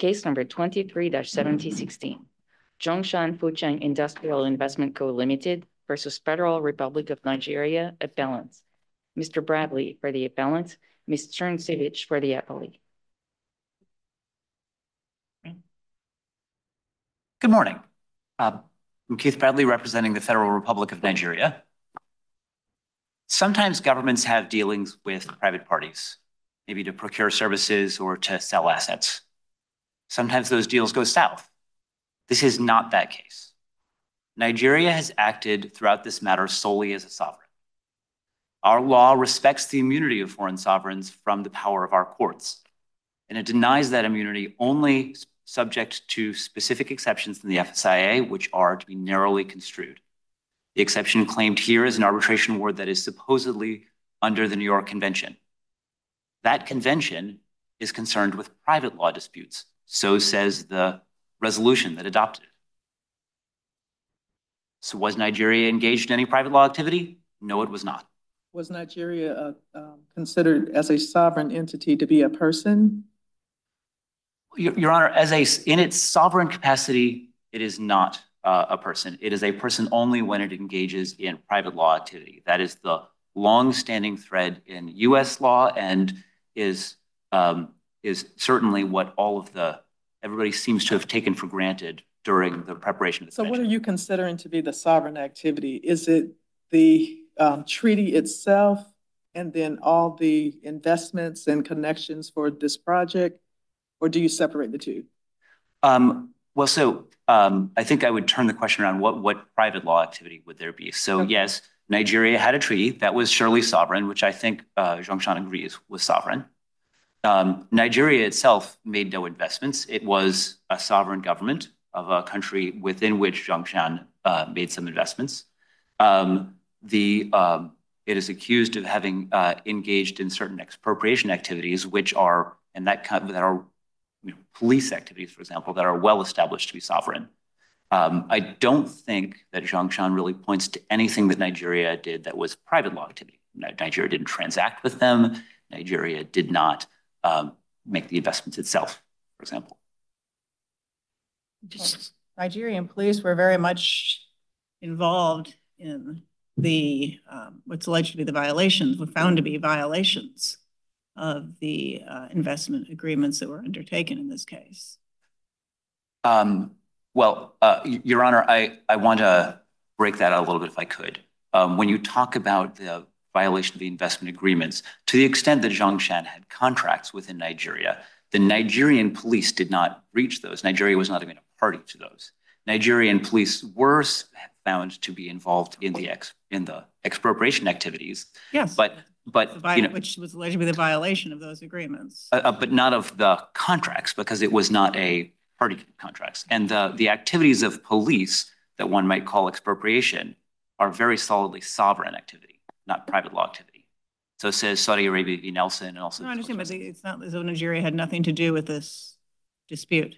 Case number 23-7016. Zhongshan Fucheng Industrial Investment Co. Limited versus Federal Republic of Nigeria, appellants. Mr. Bradley for the appellant, Ms. Cernsevich for the appellee. Good morning. I'm Keith Bradley, representing the Federal Republic of Nigeria. Sometimes governments have dealings with private parties, maybe to procure services or to sell assets. Sometimes those deals go south. This is not that case. Nigeria has acted throughout this matter solely as a sovereign. Our law respects the immunity of foreign sovereigns from the power of our courts, and it denies that immunity only subject to specific exceptions in the FSIA, which are to be narrowly construed. The exception claimed here is an arbitration award that is supposedly under the New York Convention. That convention is concerned with private law disputes. So says the resolution that adopted it. So was Nigeria engaged in any private law activity? No, it was not. Was Nigeria considered as a sovereign entity to be a person? Your Honor, in its sovereign capacity, it is not a person. It is a person only when it engages in private law activity. That is the long-standing thread in U.S. law and is certainly what everybody seems to have taken for granted during the preparation of the convention. So what are you considering to be the sovereign activity? Is it the treaty itself and then all the investments and connections for this project? Or do you separate the two? I think I would turn the question around. What private law activity would there be? So okay. Yes, Nigeria had a treaty that was surely sovereign, which I think Zhongshan agrees was sovereign. Nigeria itself made no investments. It was a sovereign government of a country within which Zhongshan made some investments. It is accused of having engaged in certain expropriation activities, which are police activities, for example, that are well established to be sovereign. I don't think that Zhongshan really points to anything that Nigeria did that was private law activity. Nigeria didn't transact with them. Nigeria did not make the investments itself, for example. Nigerian police were very much involved in the what's alleged to be the violations, were found to be violations of the investment agreements that were undertaken in this case. Your Honor, I want to break that out a little bit if I could. When you talk about the violation of the investment agreements, to the extent that Zhongshan had contracts within Nigeria, the Nigerian police did not breach those. Nigeria was not even a party to those. Nigerian police were found to be involved in the expropriation activities. Yes. But which was alleged to be the violation of those agreements. But not of the contracts, because it was not a party to contracts. And the activities of police that one might call expropriation are very solidly sovereign activity, not private law activity. So it says Saudi Arabia v. Nelson and also. No, I understand, but it's not as though Nigeria had nothing to do with this dispute.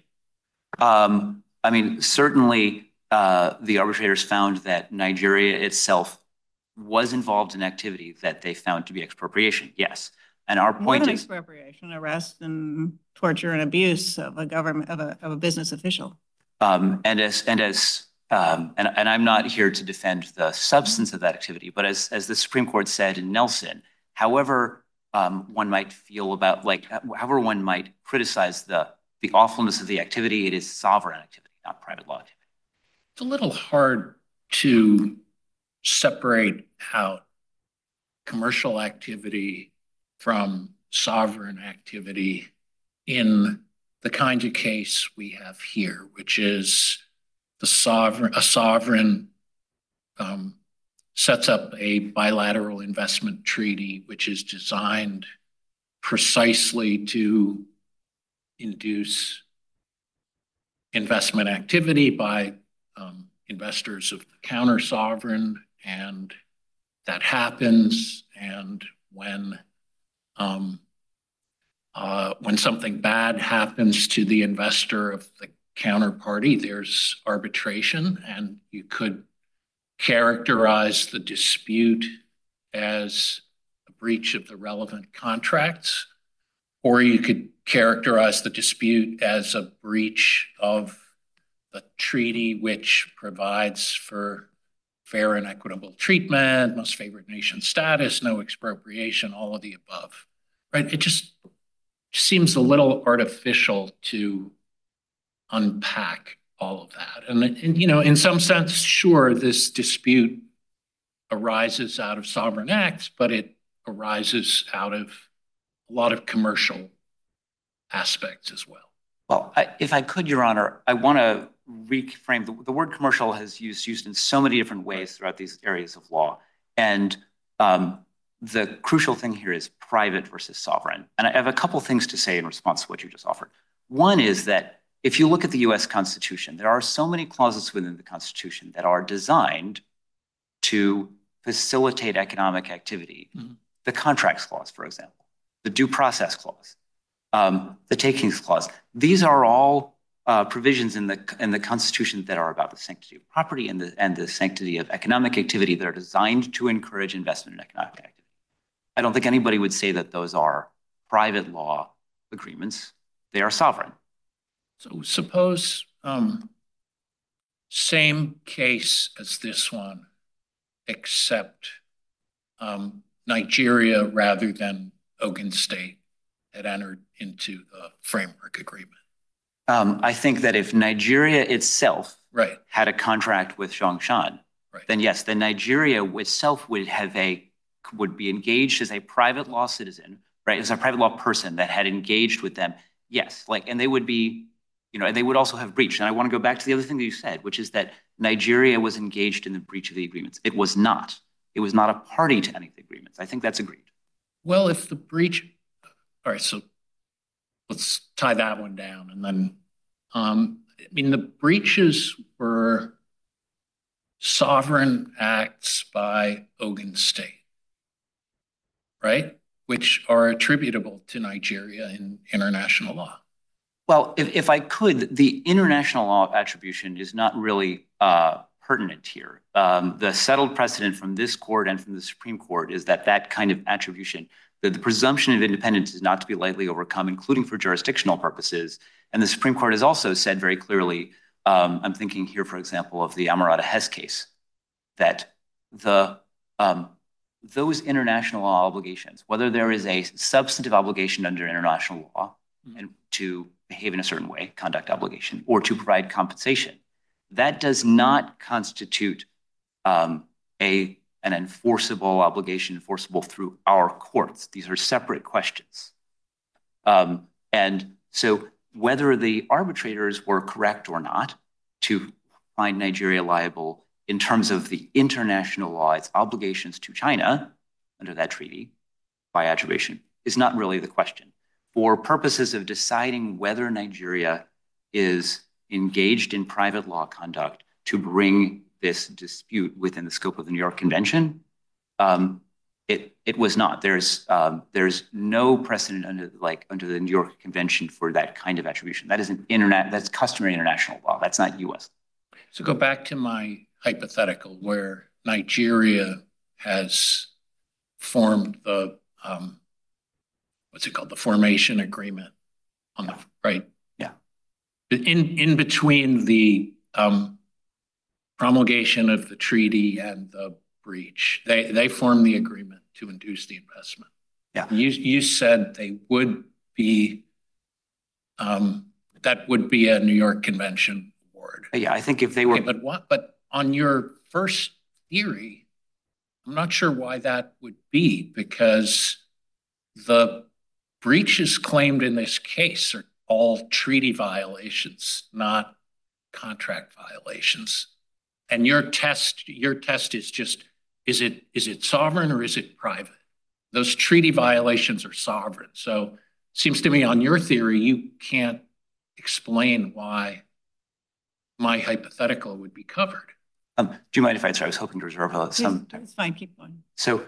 Certainly the arbitrators found that Nigeria itself was involved in activity that they found to be expropriation. Yes. And our point is expropriation, arrest and torture and abuse of a government, of a business official. And I'm not here to defend the substance of that activity, but as the Supreme Court said in Nelson, however one might feel about, however one might criticize the awfulness of the activity, it is sovereign activity, not private law activity. It's a little hard to separate out commercial activity from sovereign activity in the kind of case we have here, which is a sovereign sets up a bilateral investment treaty, which is designed precisely to induce investment activity by investors of the counter sovereign, and that happens. And when something bad happens to the investor of the counterparty, there's arbitration, and you could characterize the dispute as a breach of the relevant contracts, Or you could characterize the dispute as a breach of the treaty, which provides for fair and equitable treatment, most favored nation status, no expropriation, all of the above, right? It just seems a little artificial to unpack all of that. And you know, in some sense, sure, this dispute arises out of sovereign acts, but it arises out of a lot of commercial aspects as well. Well, if I could, Your Honor, I want to reframe the word commercial has used in so many different ways throughout these areas of law. And the crucial thing here is private versus sovereign. And I have a couple things to say in response to what you just offered. One is that if you look at the US Constitution, there are so many clauses within the Constitution that are designed to facilitate economic activity. Mm-hmm. The Contracts Clause, for example, the Due Process Clause, the Takings Clause. These are all provisions in the Constitution that are about the sanctity of property and the sanctity of economic activity that are designed to encourage investment in economic activity. I don't think anybody would say that those are private law agreements. They are sovereign. So suppose same case as this one, except Nigeria rather than Ogun State had entered into the framework agreement. I think that if Nigeria itself right. had a contract with Zhongshan, right. then yes, then Nigeria itself would be engaged as a private law citizen, right? As a private law person that had engaged with them. Yes, and they would be, they would also have breached. And I want to go back to the other thing that you said, which is that Nigeria was engaged in the breach of the agreements. It was not. It was not a party to any of the agreements. I think that's agreed. Well, if the breach, all right, so let's tie that one down. And then, the breaches were sovereign acts by Ogun State, right? Which are attributable to Nigeria in international law. Well, if I could, the international law attribution is not really pertinent here. The settled precedent from this court and from the Supreme Court is that kind of attribution, that the presumption of independence is not to be lightly overcome, including for jurisdictional purposes. And the Supreme Court has also said very clearly, I'm thinking here, for example, of the Amarada Hess case, that those international law obligations, whether there is a substantive obligation under international law and to behave in a certain way, conduct obligation, or to provide compensation, that does not constitute an enforceable obligation, enforceable through our courts. These are separate questions. And so whether the arbitrators were correct or not to find Nigeria liable in terms of the international law, its obligations to China under that treaty by attribution is not really the question. For purposes of deciding whether Nigeria is engaged in private law conduct to bring this dispute within the scope of the New York Convention, it was not. There's no precedent under the New York Convention for that kind of attribution. That is that's customary international law. That's not U.S. So go back to my hypothetical where Nigeria has formed the the formation agreement on the right. Yeah. In between the promulgation of the treaty and the breach, they formed the agreement to induce the investment. Yeah. You said they would be that would be a New York Convention award. Yeah, I think if they were. Okay, but on your first theory, I'm not sure why that would be, because the breaches claimed in this case are all treaty violations, not contract violations. And your test is just, is it sovereign or is it private? Those treaty violations are sovereign. So it seems to me on your theory, you can't explain why my hypothetical would be covered. Do you mind if I was hoping to reserve some time? It's fine, keep going. So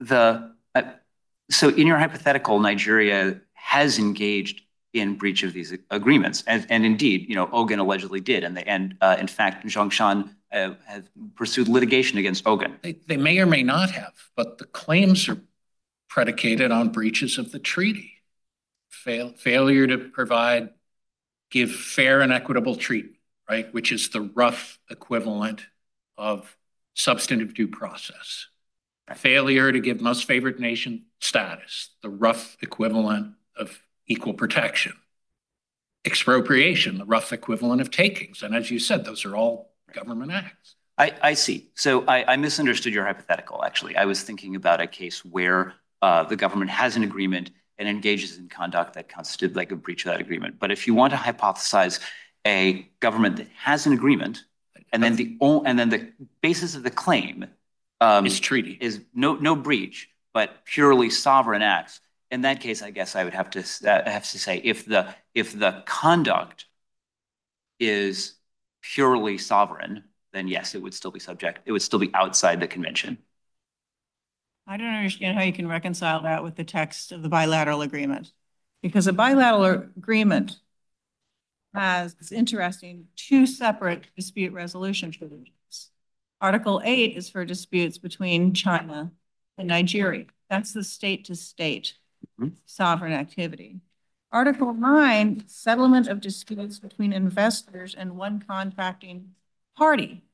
so in your hypothetical, Nigeria has engaged in breach of these agreements, and indeed, Ogun allegedly did, and in fact, Zhongshan has pursued litigation against Ogun. They may or may not have, but the claims are predicated on breaches of the treaty. failure to give fair and equitable treatment, right? Which is the rough equivalent of substantive due process. Failure to give most favored nation status, the rough equivalent of equal protection. Expropriation, the rough equivalent of takings. And as you said, those are all government acts. I see. So I misunderstood your hypothetical, actually. I was thinking about a case where the government has an agreement and engages in conduct that constitutes like a breach of that agreement. But if you want to hypothesize a government that has an agreement, and then the basis of the claim Is treaty. is no breach, but purely sovereign acts. In that case, I guess I would have to say if the conduct is purely sovereign, then yes, it would still be subject. It would still be outside the convention. I don't understand how you can reconcile that with the text of the bilateral agreement. Because a bilateral agreement has, it's interesting, two separate dispute resolution provisions. Article 8 is for disputes between China and Nigeria. That's the state-to-state sovereign activity. Article 9, settlement of disputes between investors and one contracting party.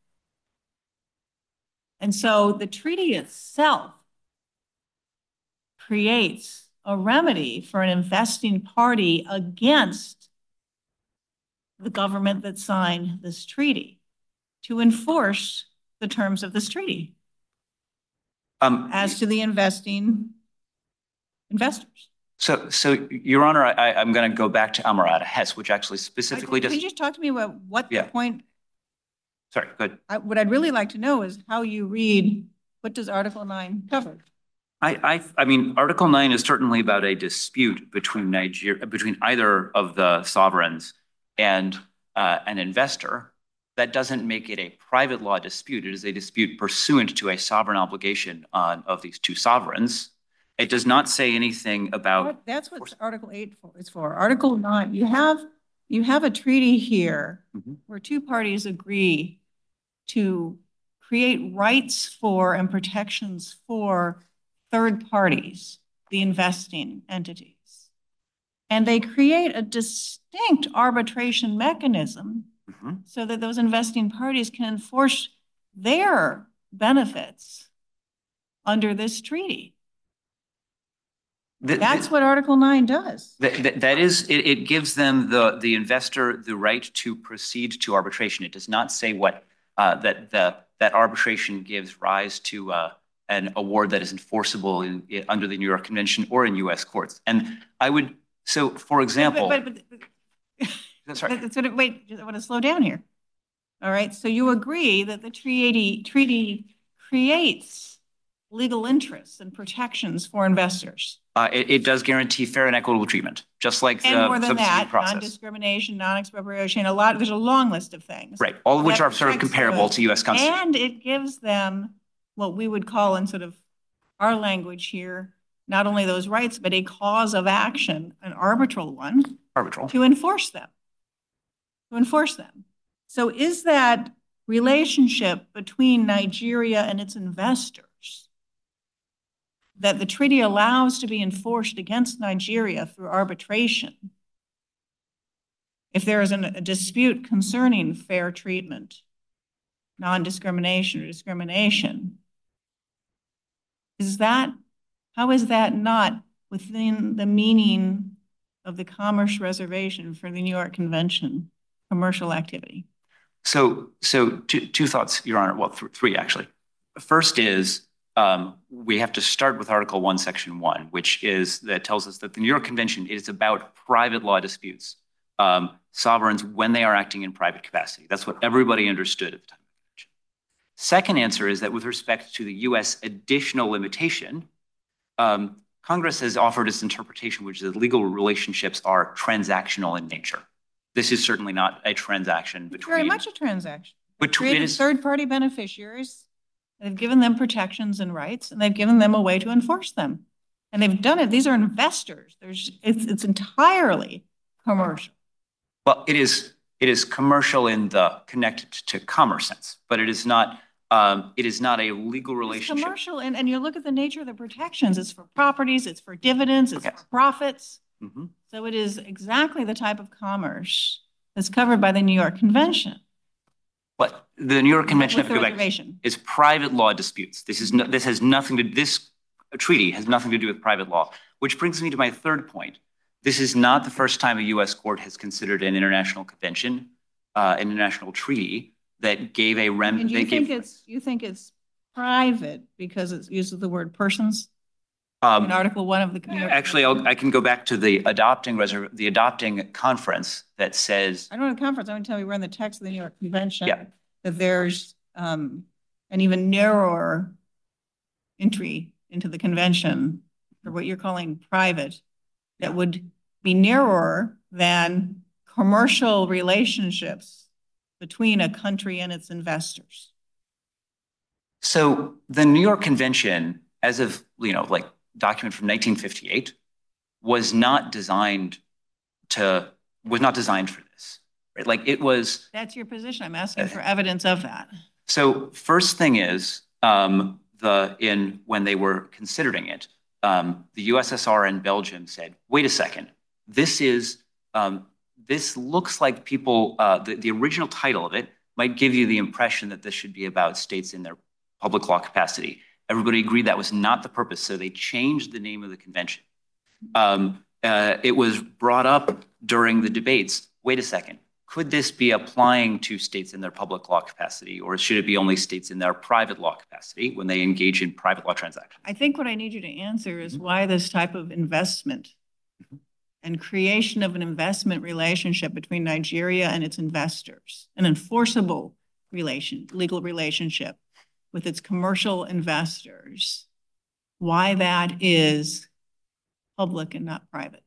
And so the treaty itself creates a remedy for an investing party against the government that signed this treaty to enforce the terms of this treaty as to the investing investors. So Your Honor, I'm going to go back to Amarada Hess, which actually specifically Can you just talk to me about what the point? Sorry, good. What I'd really like to know is how you read, what does Article 9 cover? I mean, Article 9 is certainly about a dispute between either of the sovereigns and an investor. That doesn't make it a private law dispute. It is a dispute pursuant to a sovereign obligation of these two sovereigns. It does not say anything about. That's what Article 8 is for. Article 9, you have a treaty here where two parties agree to create rights for and protections for third parties, the investing entities. And they create a distinct arbitration mechanism so that those investing parties can enforce their benefits under this treaty. That's what Article 9 does. That is, it gives them the investor the right to proceed to arbitration. It does not say what that arbitration gives rise to an award that is enforceable under the New York Convention or in U.S. courts. And I would, so for example, that's right. Wait, I want to slow down here. All right, so you agree that the treaty creates legal interests and protections for investors. It does guarantee fair and equitable treatment, just like and the more than that, process. Non-discrimination, non-expropriation, there's a long list of things. Right, all of which are sort of comparable to U.S. Constitution. And it gives them what we would call in sort of our language here, not only those rights, but a cause of action, an arbitral one, to enforce them. So is that relationship between Nigeria and its investors that the treaty allows to be enforced against Nigeria through arbitration, if there is a dispute concerning fair treatment, non-discrimination or discrimination, how is that not within the meaning of the Commerce Reservation for the New York Convention, commercial activity? So two thoughts, Your Honor. Well, three actually. First is we have to start with Article 1, Section 1, which tells us that the New York Convention is about private law disputes, sovereigns when they are acting in private capacity. That's what everybody understood at the time of the convention. Second answer is that with respect to the U.S. additional limitation, Congress has offered its interpretation, which is that legal relationships are transactional in nature. This is certainly not a transaction between. Very much a transaction. Between third-party beneficiaries. They've given them protections and rights, and they've given them a way to enforce them. And they've done it. These are investors. It's entirely commercial. Well, it is commercial in the connected to commerce sense, but it is not a legal relationship. It's commercial, and you look at the nature of the protections. It's for properties. It's for dividends. It's for profits. So it is exactly the type of commerce that's covered by the New York Convention. But the New York Convention, With I have to the go back, reservation. is private law disputes. This has nothing to, this treaty has nothing to do with private law, which brings me to my third point. This is not the first time a U.S. court has considered an international convention, an international treaty that gave a remedy. And you think it's private because it uses the word persons in Article 1 of the New York Actually, I can go back to the adopting conference that says. I don't know the conference. I want to tell you we're in the text of the New York Convention. Yeah. That there's an even narrower entry into the convention for what you're calling private that would be narrower than commercial relationships between a country and its investors. So the New York Convention, as of, like document from 1958, was not designed for this, right? Like it was. That's your position. I'm asking for evidence of that. So first thing is, when they were considering it, the USSR and Belgium said, wait a second, this looks like people, the original title of it might give you the impression that this should be about states in their public law capacity. Everybody agreed that was not the purpose, so they changed the name of the convention. It was brought up during the debates, wait a second, could this be applying to states in their public law capacity, or should it be only states in their private law capacity when they engage in private law transactions? I think what I need you to answer is why this type of investment and creation of an investment relationship between Nigeria and its investors, an enforceable legal relationship with its commercial investors, why that is public and not private.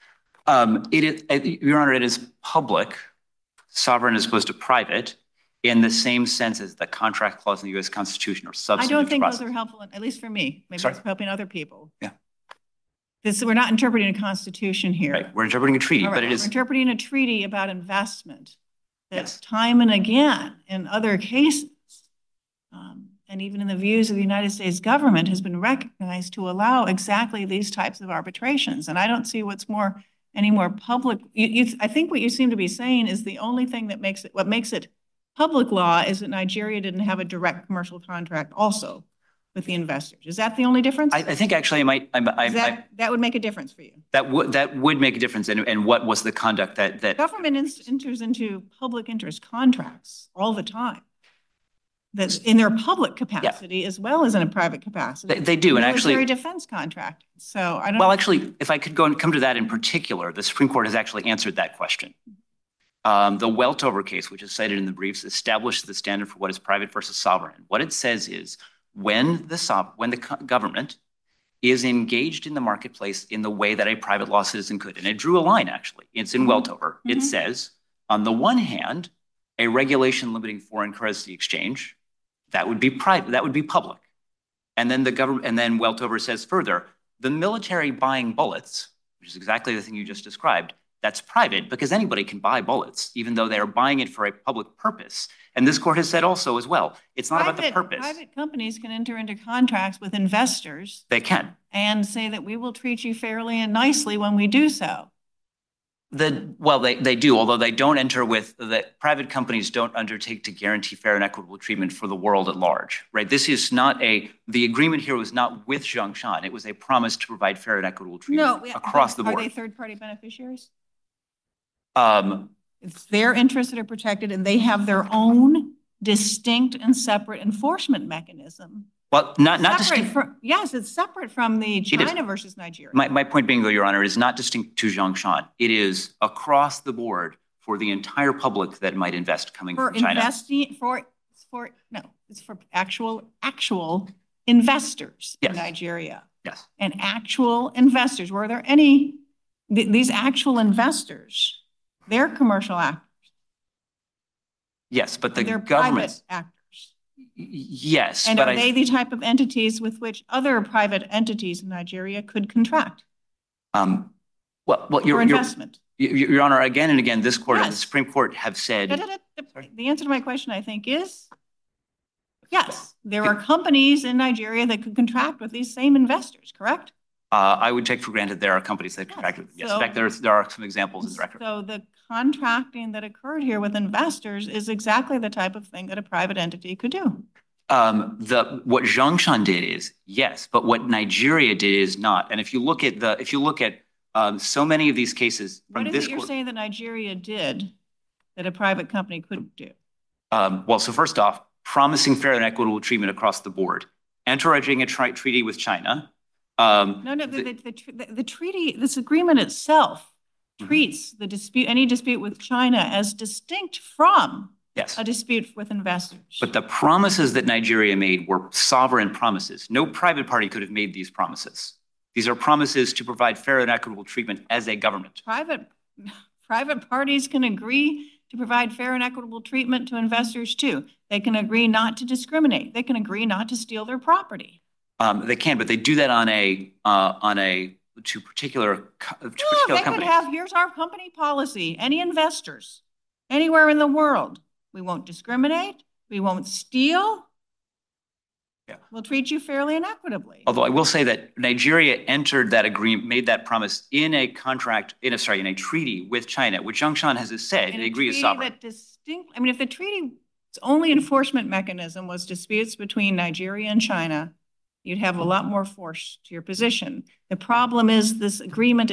Your Honor, it is public. Sovereign as opposed to private, in the same sense as the contract clause in the U.S. Constitution or substantive. I don't think process. those are helpful, at least for me. Maybe Sorry? it's helping other people. Yeah. We're not interpreting a constitution here. Right. We're interpreting a treaty, Right. but it is. We're interpreting a treaty about investment that Yes. time and again in other cases, and even in the views of the United States government, has been recognized to allow exactly these types of arbitrations. And I don't see any more public. I think what you seem to be saying is the only thing that makes it public law is that Nigeria didn't have a direct commercial contract also with the investors. Is that the only difference? I think actually that would make a difference for you. That would make a difference. And what was the conduct that Government enters into public interest contracts all the time. That's in their public capacity as well as in a private capacity. They do, and actually military defense contract. So I don't. Well, actually, if I could go and come to that in particular, the Supreme Court has actually answered that question. The Weltover case, which is cited in the briefs, established the standard for what is private versus sovereign. What it says is when the government is engaged in the marketplace in the way that a private law citizen could, and it drew a line actually. It's in Weltover. It says, on the one hand, a regulation limiting foreign currency exchange. That would be private. That would be public. And then Weltover says further, the military buying bullets, which is exactly the thing you just described, that's private because anybody can buy bullets, even though they are buying it for a public purpose. And this court has said also as well, it's not about the purpose. Private companies can enter into contracts with investors. They can. And say that we will treat you fairly and nicely when we do so. They do, although they don't enter with the private companies don't undertake to guarantee fair and equitable treatment for the world at large, right? This is not the agreement here was not with Zhongshan. It was a promise to provide fair and equitable treatment across the board. Are they third-party beneficiaries? It's their interests that are protected and they have their own distinct and separate enforcement mechanism. Well, not distinct. Yes, it's separate from the China versus Nigeria. My point being, though, Your Honor, is not distinct to Zhongshan. It is across the board for the entire public that might invest coming from China. It's for actual investors in Nigeria. Yes. And actual investors. Were there any, these actual investors, they're commercial actors. Yes, but the they're government. Private actors. Yes. And are they the type of entities with which other private entities in Nigeria could contract? Your investment. Your Honor, again and again, this court and the Supreme Court have said. The answer to my question, I think, is yes. There are companies in Nigeria that could contract with these same investors, correct? I would take for granted there are companies that Yes, contracted with them. Yes, so- in fact, there are some examples in the record. So the contracting that occurred here with investors is exactly the type of thing that a private entity could do. What Zhongshan did is yes, but what Nigeria did is not. And if you look at so many of these cases from What is this it you're court, saying that Nigeria did that a private company couldn't do? well, so first off, promising fair and equitable treatment across the board, entering a treaty with China. No, the treaty, this agreement itself treats the dispute, any dispute with China as distinct from Yes. a dispute with investors. But the promises that Nigeria made were sovereign promises. No private party could have made these promises. These are promises to provide fair and equitable treatment as a government. Private parties can agree to provide fair and equitable treatment to investors too. They can agree not to discriminate. They can agree not to steal their property. They can, but they do that to particular They could companies. have, here's our company policy. Any investors anywhere in the world, we won't discriminate. We won't steal. Yeah. We'll treat you fairly and equitably. Although I will say that Nigeria entered that agreement, made that promise in a treaty with China, which Zhongshan has said they agree is sovereign. I mean, if the treaty's only enforcement mechanism was disputes between Nigeria and China, you'd have a lot more force to your position. The problem is this agreement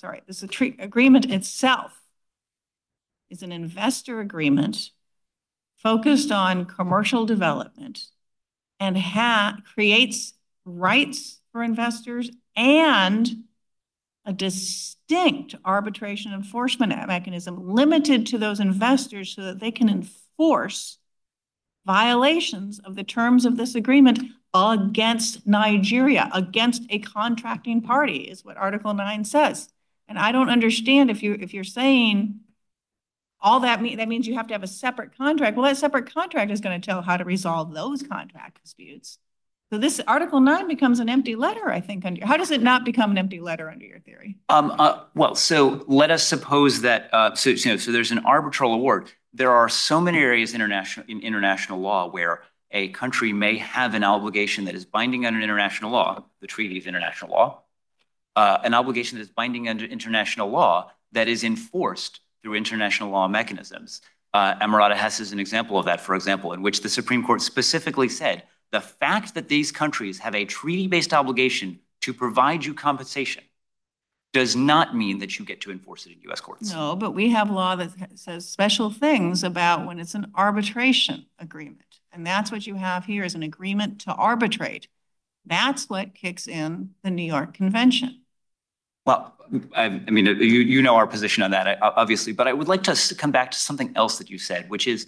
itself is an investor agreement focused on commercial development and creates rights for investors and a distinct arbitration enforcement mechanism limited to those investors so that they can enforce violations of the terms of this agreement against Nigeria, against a contracting party, is what Article 9 says. And I don't understand if you're saying all that means you have to have a separate contract. Well, that separate contract is going to tell how to resolve those contract disputes. So this Article 9 becomes an empty letter, I think. How does it not become an empty letter under your theory? Well, so let us suppose that so there's an arbitral award. There are so many areas in international law where a country may have an obligation that is binding under international law, the treaty of international law, an obligation that is binding under international law that is enforced through international law mechanisms. Emirata Hess is an example of that, for example, in which the Supreme Court specifically said, the fact that these countries have a treaty-based obligation to provide you compensation does not mean that you get to enforce it in U.S. courts. No, but we have law that says special things about when it's an arbitration agreement. And that's what you have here is an agreement to arbitrate. That's what kicks in the New York Convention. Well, I mean, you know our position on that, obviously, but I would like to come back to something else that you said, which is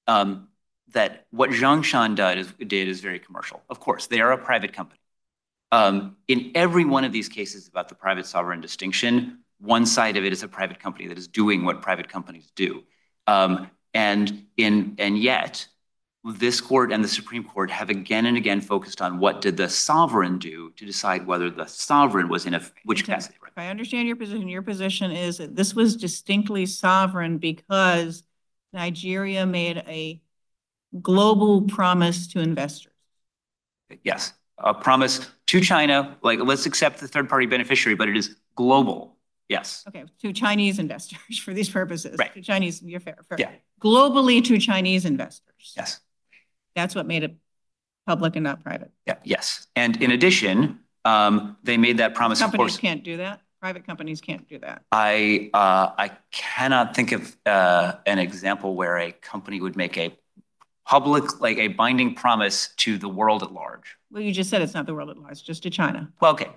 that what Zhongshan did is very commercial. Of course, they are a private company. In every one of these cases about the private sovereign distinction, one side of it is a private company that is doing what private companies do. And yet, this court and the Supreme Court have again and again focused on what did the sovereign do to decide whether the sovereign was in which capacity. If I understand your position is that this was distinctly sovereign because Nigeria made a global promise to investors. Yes, a promise to China, like let's accept the third-party beneficiary, but it is global. Yes. Okay, to Chinese investors for these purposes. Right. To Chinese, you're fair. Yeah. Globally to Chinese investors. Yes. That's what made it public and not private. Yeah. Yes. And in addition, they made that promise. Companies can't do that. Private companies can't do that. I cannot think of an example where a company would make a public, like a binding promise to the world at large. Well, you just said it's not the world at large, just to China. Well, okay.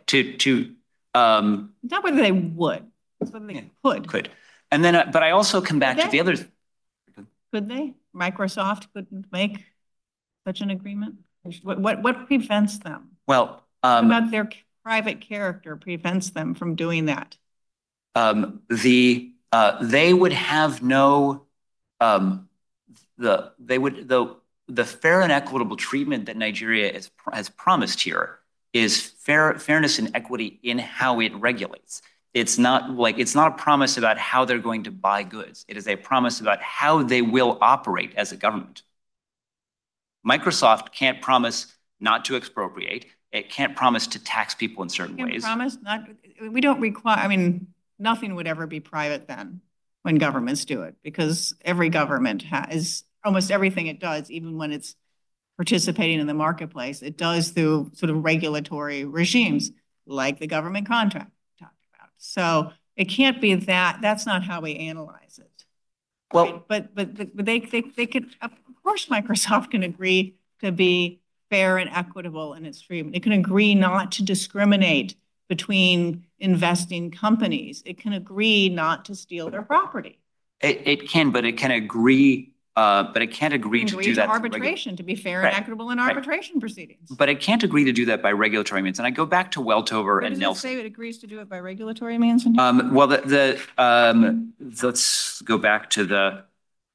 It's not whether they would, it's whether they could. And then, but I also come back to the other. Could they? Microsoft couldn't make such an agreement? What prevents them? Well, what about their private character prevents them from doing that? They would have no, the fair and equitable treatment that Nigeria has promised here is fairness and equity in how it regulates. It's not a promise about how they're going to buy goods. It is a promise about how they will operate as a government. Microsoft can't promise not to expropriate. It can't promise to tax people in certain Can't ways. promise, not, we don't require, I mean, nothing would ever be private then when governments do it, because every government has, almost everything it does, even when it's participating in the marketplace, it does through sort of regulatory regimes, like the government contract we talked about. So it can't be that, that's not how we analyze it. Well, But they could, of course, Microsoft can agree to be fair and equitable in its treatment. It can agree not to discriminate between investing companies. It can agree not to steal their property. it can, but it can agree, but it can't agree to do that. through Arbitration, to be fair Right, and equitable in right. arbitration proceedings. But it can't agree to do that by regulatory means. And I go back to Weltover Where and does it Nelson. say it agrees to do it by regulatory means? Well, let's go back to the,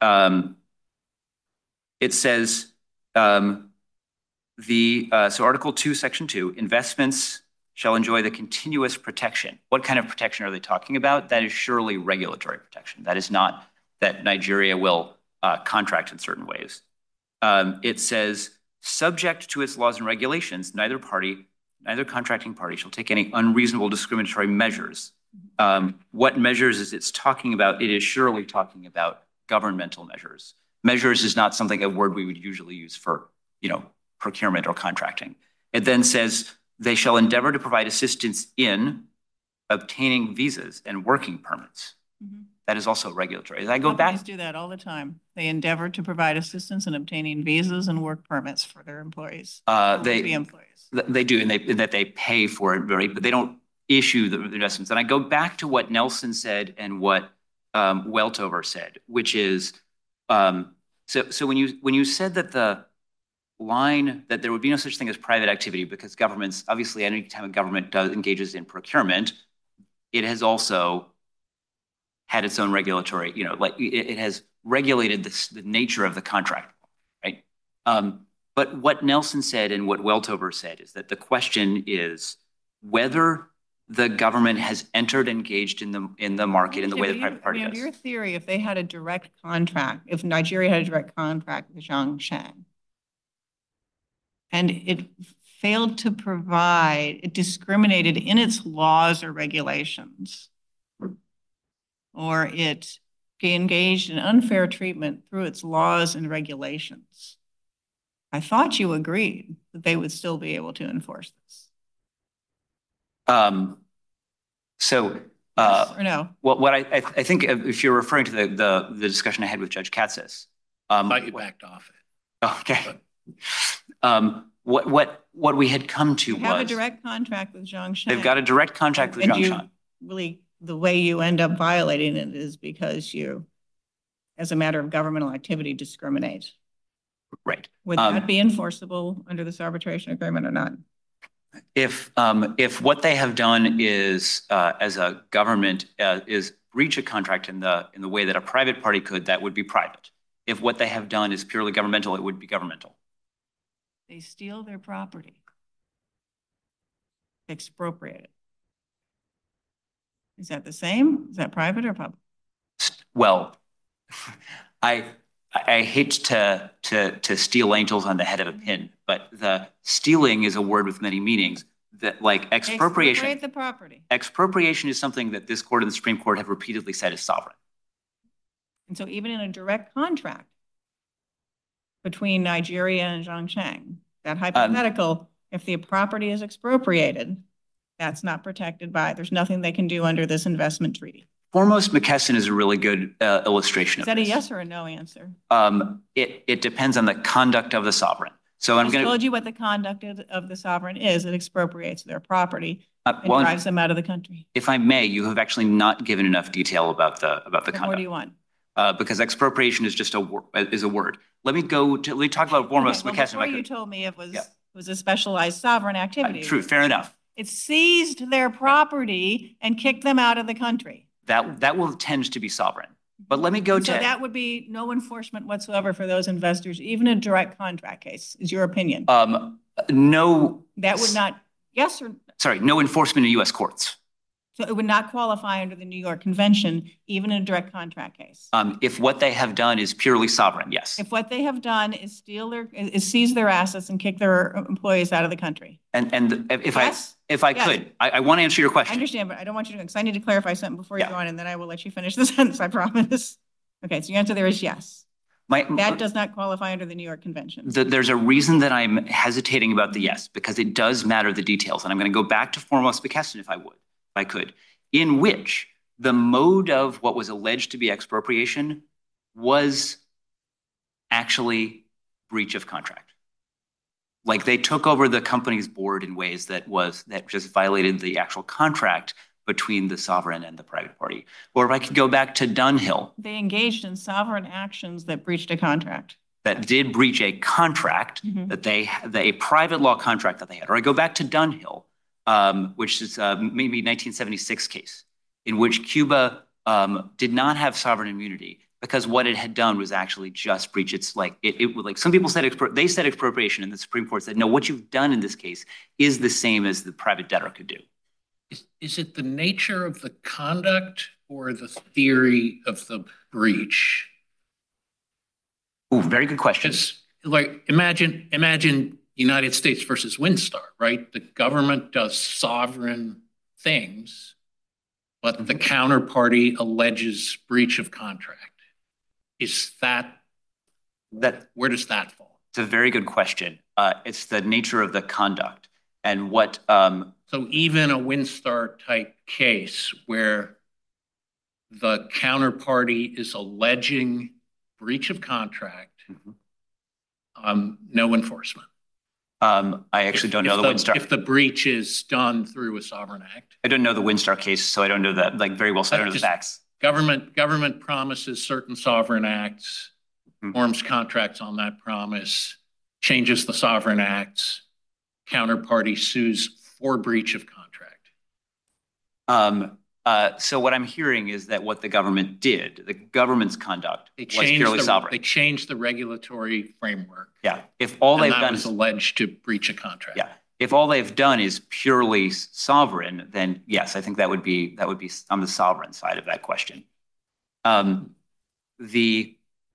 it says, so Article 2, Section 2, investments shall enjoy the continuous protection. What kind of protection are they talking about? That is surely regulatory protection. That is not that Nigeria will contract in certain ways. It says, subject to its laws and regulations, neither contracting party shall take any unreasonable discriminatory measures. What measures is it's talking about? It is surely talking about governmental measures. Measures is not a word we would usually use for, procurement or contracting. It then says they shall endeavor to provide assistance in obtaining visas and working permits. Mhm. That is also regulatory. As I go back, Companies do that all the time. They endeavor to provide assistance in obtaining visas and work permits for their employees. they employees. do, and that they pay for it, right? But they don't issue the investments. And I go back to what Nelson said and what Weltover said, which is, so when you said that the line that there would be no such thing as private activity because governments, obviously, any time a government engages in procurement, it has also had its own regulatory, it has regulated the nature of the contract, right? But what Nelson said and what Weltover said is that the question is whether the government has engaged in the market in the way the private party does. Your theory, if they had a direct contract, if Nigeria had a direct contract with Zhongshan, and it failed to provide, it discriminated in its laws or regulations, or it engaged in unfair treatment through its laws and regulations, I thought you agreed that they would still be able to enforce this. So, yes or no? What I think if you're referring to the discussion I had with Judge Katsas, I thought you backed off it. Okay. What we had come to was. You have a direct contract with Zhongshan. They've got a direct contract with Zhongshan. Really, the way you end up violating it is because you, as a matter of governmental activity, discriminate. Right. Would that be enforceable under this arbitration agreement or not? If what they have done is, as a government, is breach a contract in the way that a private party could, that would be private. If what they have done is purely governmental, it would be governmental. They steal their property, expropriate it. Is that the same? Is that private or public? Well, I hate to steal angels on the head of a pin, but the stealing is a word with many meanings. That like expropriation. Expropriate the property. Expropriation is something that this court and the Supreme Court have repeatedly said is sovereign. And so even in a direct contract between Nigeria and Zhongshan, that hypothetical, if the property is expropriated, that's not protected by, there's nothing they can do under this investment treaty. Foremost McKesson is a really good illustration of this. Is that a yes or a no answer? It depends on the conduct of the sovereign. So I'm going to told you what the conduct of the sovereign is. It expropriates their property and well, drives them out of the country. If I may, you have actually not given enough detail about the conduct. What do you want? Because expropriation is just a word. Let me talk about foremost McKesson. Before you told me it was a specialized sovereign activity. True, fair enough. It seized their property and kicked them out of the country. That will tend to be sovereign. But let me go to. So that would be no enforcement whatsoever for those investors, even a direct contract case, is your opinion? No. That would not, yes or? Sorry, no enforcement in U.S. courts. So it would not qualify under the New York Convention, even in a direct contract case. If what they have done is purely sovereign, yes. If what they have done is seize their assets and kick their employees out of the country. And if Yes? I Yes. could, I want to answer your I question. understand, but I don't want you to, because I need to clarify something before you Yeah. go on, and then I will let you finish the sentence, I promise. Okay, so your answer there is yes. That does not qualify under the New York Convention. There's a reason that I'm hesitating about the yes, because it does matter the details. And I'm going to go back to Foremost McKesson if I could, in which the mode of what was alleged to be expropriation was actually breach of contract. Like they took over the company's board in ways that just violated the actual contract between the sovereign and the private party. Or if I could go back to Dunhill. They engaged in sovereign actions that breached a contract. That did breach a contract that a private law contract that they had. Or I go back to Dunhill, which is maybe 1976 case, in which Cuba did not have sovereign immunity because what it had done was actually just breach its like some people said they said expropriation, and the Supreme Court said no. What you've done in this case is the same as the private debtor could do. Is it the nature of the conduct or the theory of the breach? Oh, very good question. Like imagine United States versus Windstar, right? The government does sovereign things, but the counterparty alleges breach of contract. Is that where does that fall? It's a very good question. It's the nature of the conduct and what. So even a Windstar type case where the counterparty is alleging breach of contract, no enforcement. I actually don't know the Windstar. If the breach is done through a sovereign act. I don't know the Windstar case, so I don't know that very well. So I don't know the facts. Government promises certain sovereign acts, forms contracts on that promise, changes the sovereign acts, counterparty sues for breach of contract. So what I'm hearing is that what the government did, the government's conduct was purely sovereign. They changed the regulatory framework. Yeah. If all they've done is alleged to breach a contract. Yeah. If all they've done is purely sovereign, then yes, I think that would be on the sovereign side of that question. See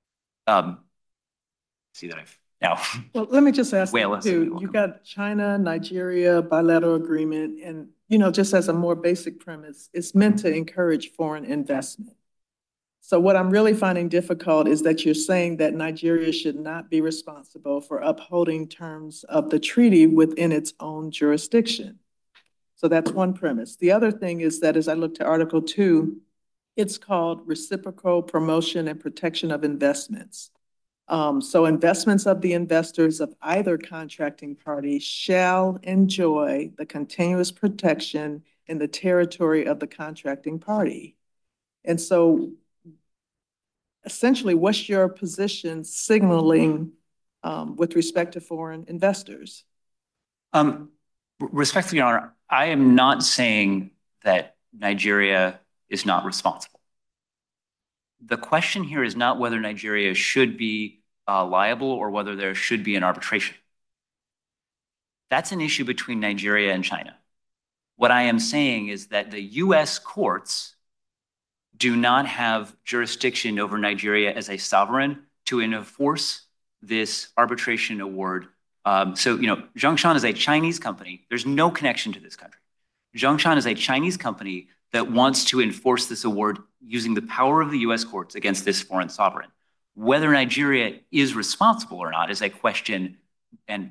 that I've now. Well, let me just ask Whale you, you got China, Nigeria, bilateral agreement, and, just as a more basic premise, it's meant to encourage foreign investment. So what I'm really finding difficult is that you're saying that Nigeria should not be responsible for upholding terms of the treaty within its own jurisdiction. So that's one premise. The other thing is that as I look to Article 2, it's called reciprocal promotion and protection of investments. So investments of the investors of either contracting party shall enjoy the continuous protection in the territory of the contracting party. And so essentially, what's your position signaling with respect to foreign investors? Respectfully, Your Honor, I am not saying that Nigeria is not responsible. The question here is not whether Nigeria should be liable or whether there should be an arbitration. That's an issue between Nigeria and China. What I am saying is that the US courts do not have jurisdiction over Nigeria as a sovereign to enforce this arbitration award. Zhongshan is a Chinese company. There's no connection to this country. Zhongshan is a Chinese company that wants to enforce this award using the power of the US courts against this foreign sovereign. Whether Nigeria is responsible or not is a question, and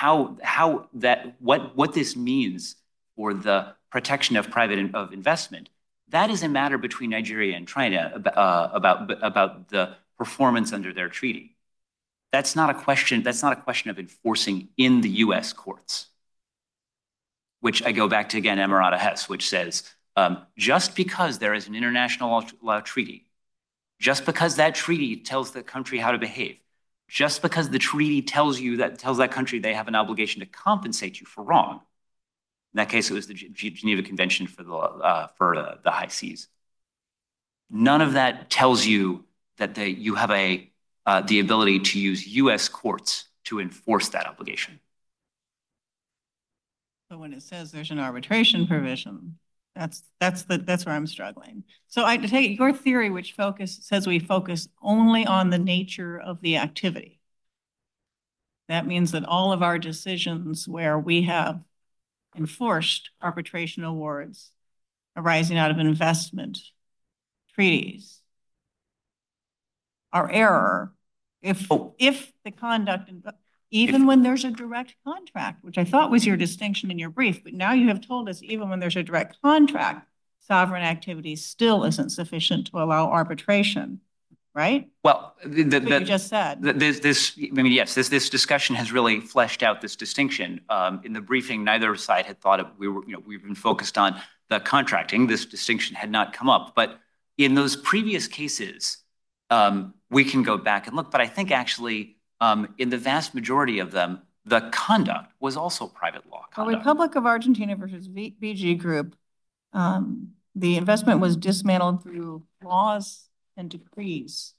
what this means for the protection of of investment. That is a matter between Nigeria and China about the performance under their treaty. That's not a question of enforcing in the US courts, which I go back to again, Emirata Hess, which says, just because there is an international law treaty, just because that treaty tells the country how to behave, just because the treaty tells that country they have an obligation to compensate you for wrong. In that case, it was the Geneva Convention for the high seas. None of that tells you that you have the ability to use US courts to enforce that obligation. But when it says there's an arbitration provision, That's where I'm struggling. So I take it your theory, which says we focus only on the nature of the activity. That means that all of our decisions where we have enforced arbitration awards arising out of investment treaties are error if the conduct, even when there's a direct contract, which I thought was your distinction in your brief, but now you have told us even when there's a direct contract, sovereign activity still isn't sufficient to allow arbitration, right? Well, What you just said. Yes, this discussion has really fleshed out this distinction. In the briefing, neither side had thought we've been focused on the contracting. This distinction had not come up, but in those previous cases, we can go back and look. But I think actually, in the vast majority of them, the conduct was also private law conduct. Well, Republic of Argentina versus BG Group, the investment was dismantled through laws and decrees.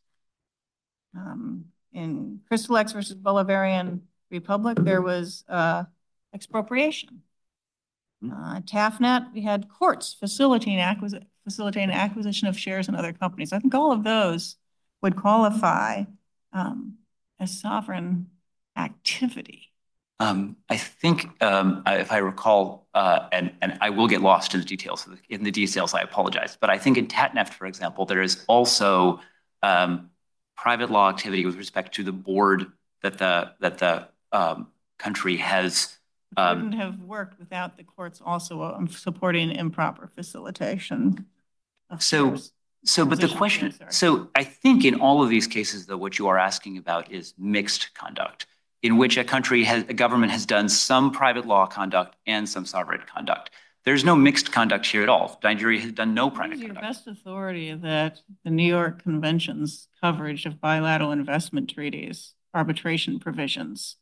In Crystalex versus Bolivarian Republic, there was expropriation. TAFNet, we had courts facilitating acquisition of shares in other companies. I think all of those would qualify as sovereign activity. I think, if I recall, and I will get lost in the details. In the details, I apologize. But I think in Tatneft, for example, there is also private law activity with respect to the board that the country has. Wouldn't have worked without the courts also supporting improper facilitation. But the question, so I think in all of these cases, though, what you are asking about is mixed conduct, in which a government has done some private law conduct and some sovereign conduct. There's no mixed conduct here at all. Nigeria has done no private conduct. What is your best authority that the New York Convention's coverage of bilateral investment treaties, arbitration provisions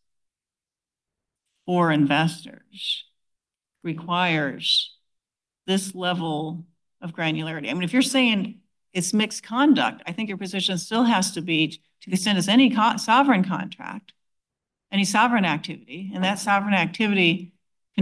for investors requires this level of granularity? I mean, if you're saying it's mixed conduct, I think your position still has to be to the extent as any sovereign contract, any sovereign activity, and that sovereign activity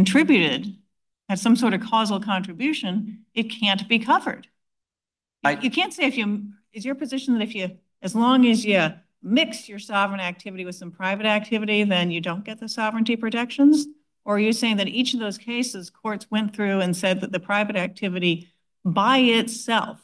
had some sort of causal contribution, it can't be covered. You can't say is your position that as long as you mix your sovereign activity with some private activity, then you don't get the sovereignty protections? Or are you saying that each of those cases, courts went through and said that the private activity by itself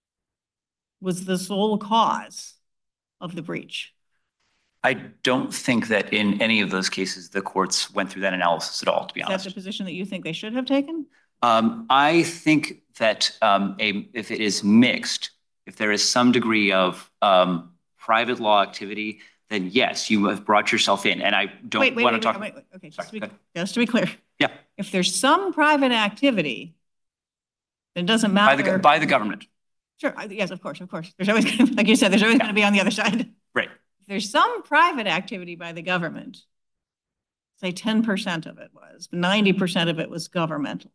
was the sole cause of the breach? I don't think that in any of those cases, the courts went through that analysis at all, to be honest. Is that the position that you think they should have taken? I think that if it is mixed, if there is some degree of private law activity, then yes, you have brought yourself in. And I don't want to talk. Wait. Okay, just to be clear. Yeah. If there's some private activity, then it doesn't matter. By the government. Sure. Yes, of course. There's always going to, like you said, there's always going to be on the other side. Right. If there's some private activity by the government, say 10% of it was, 90% of it was governmental.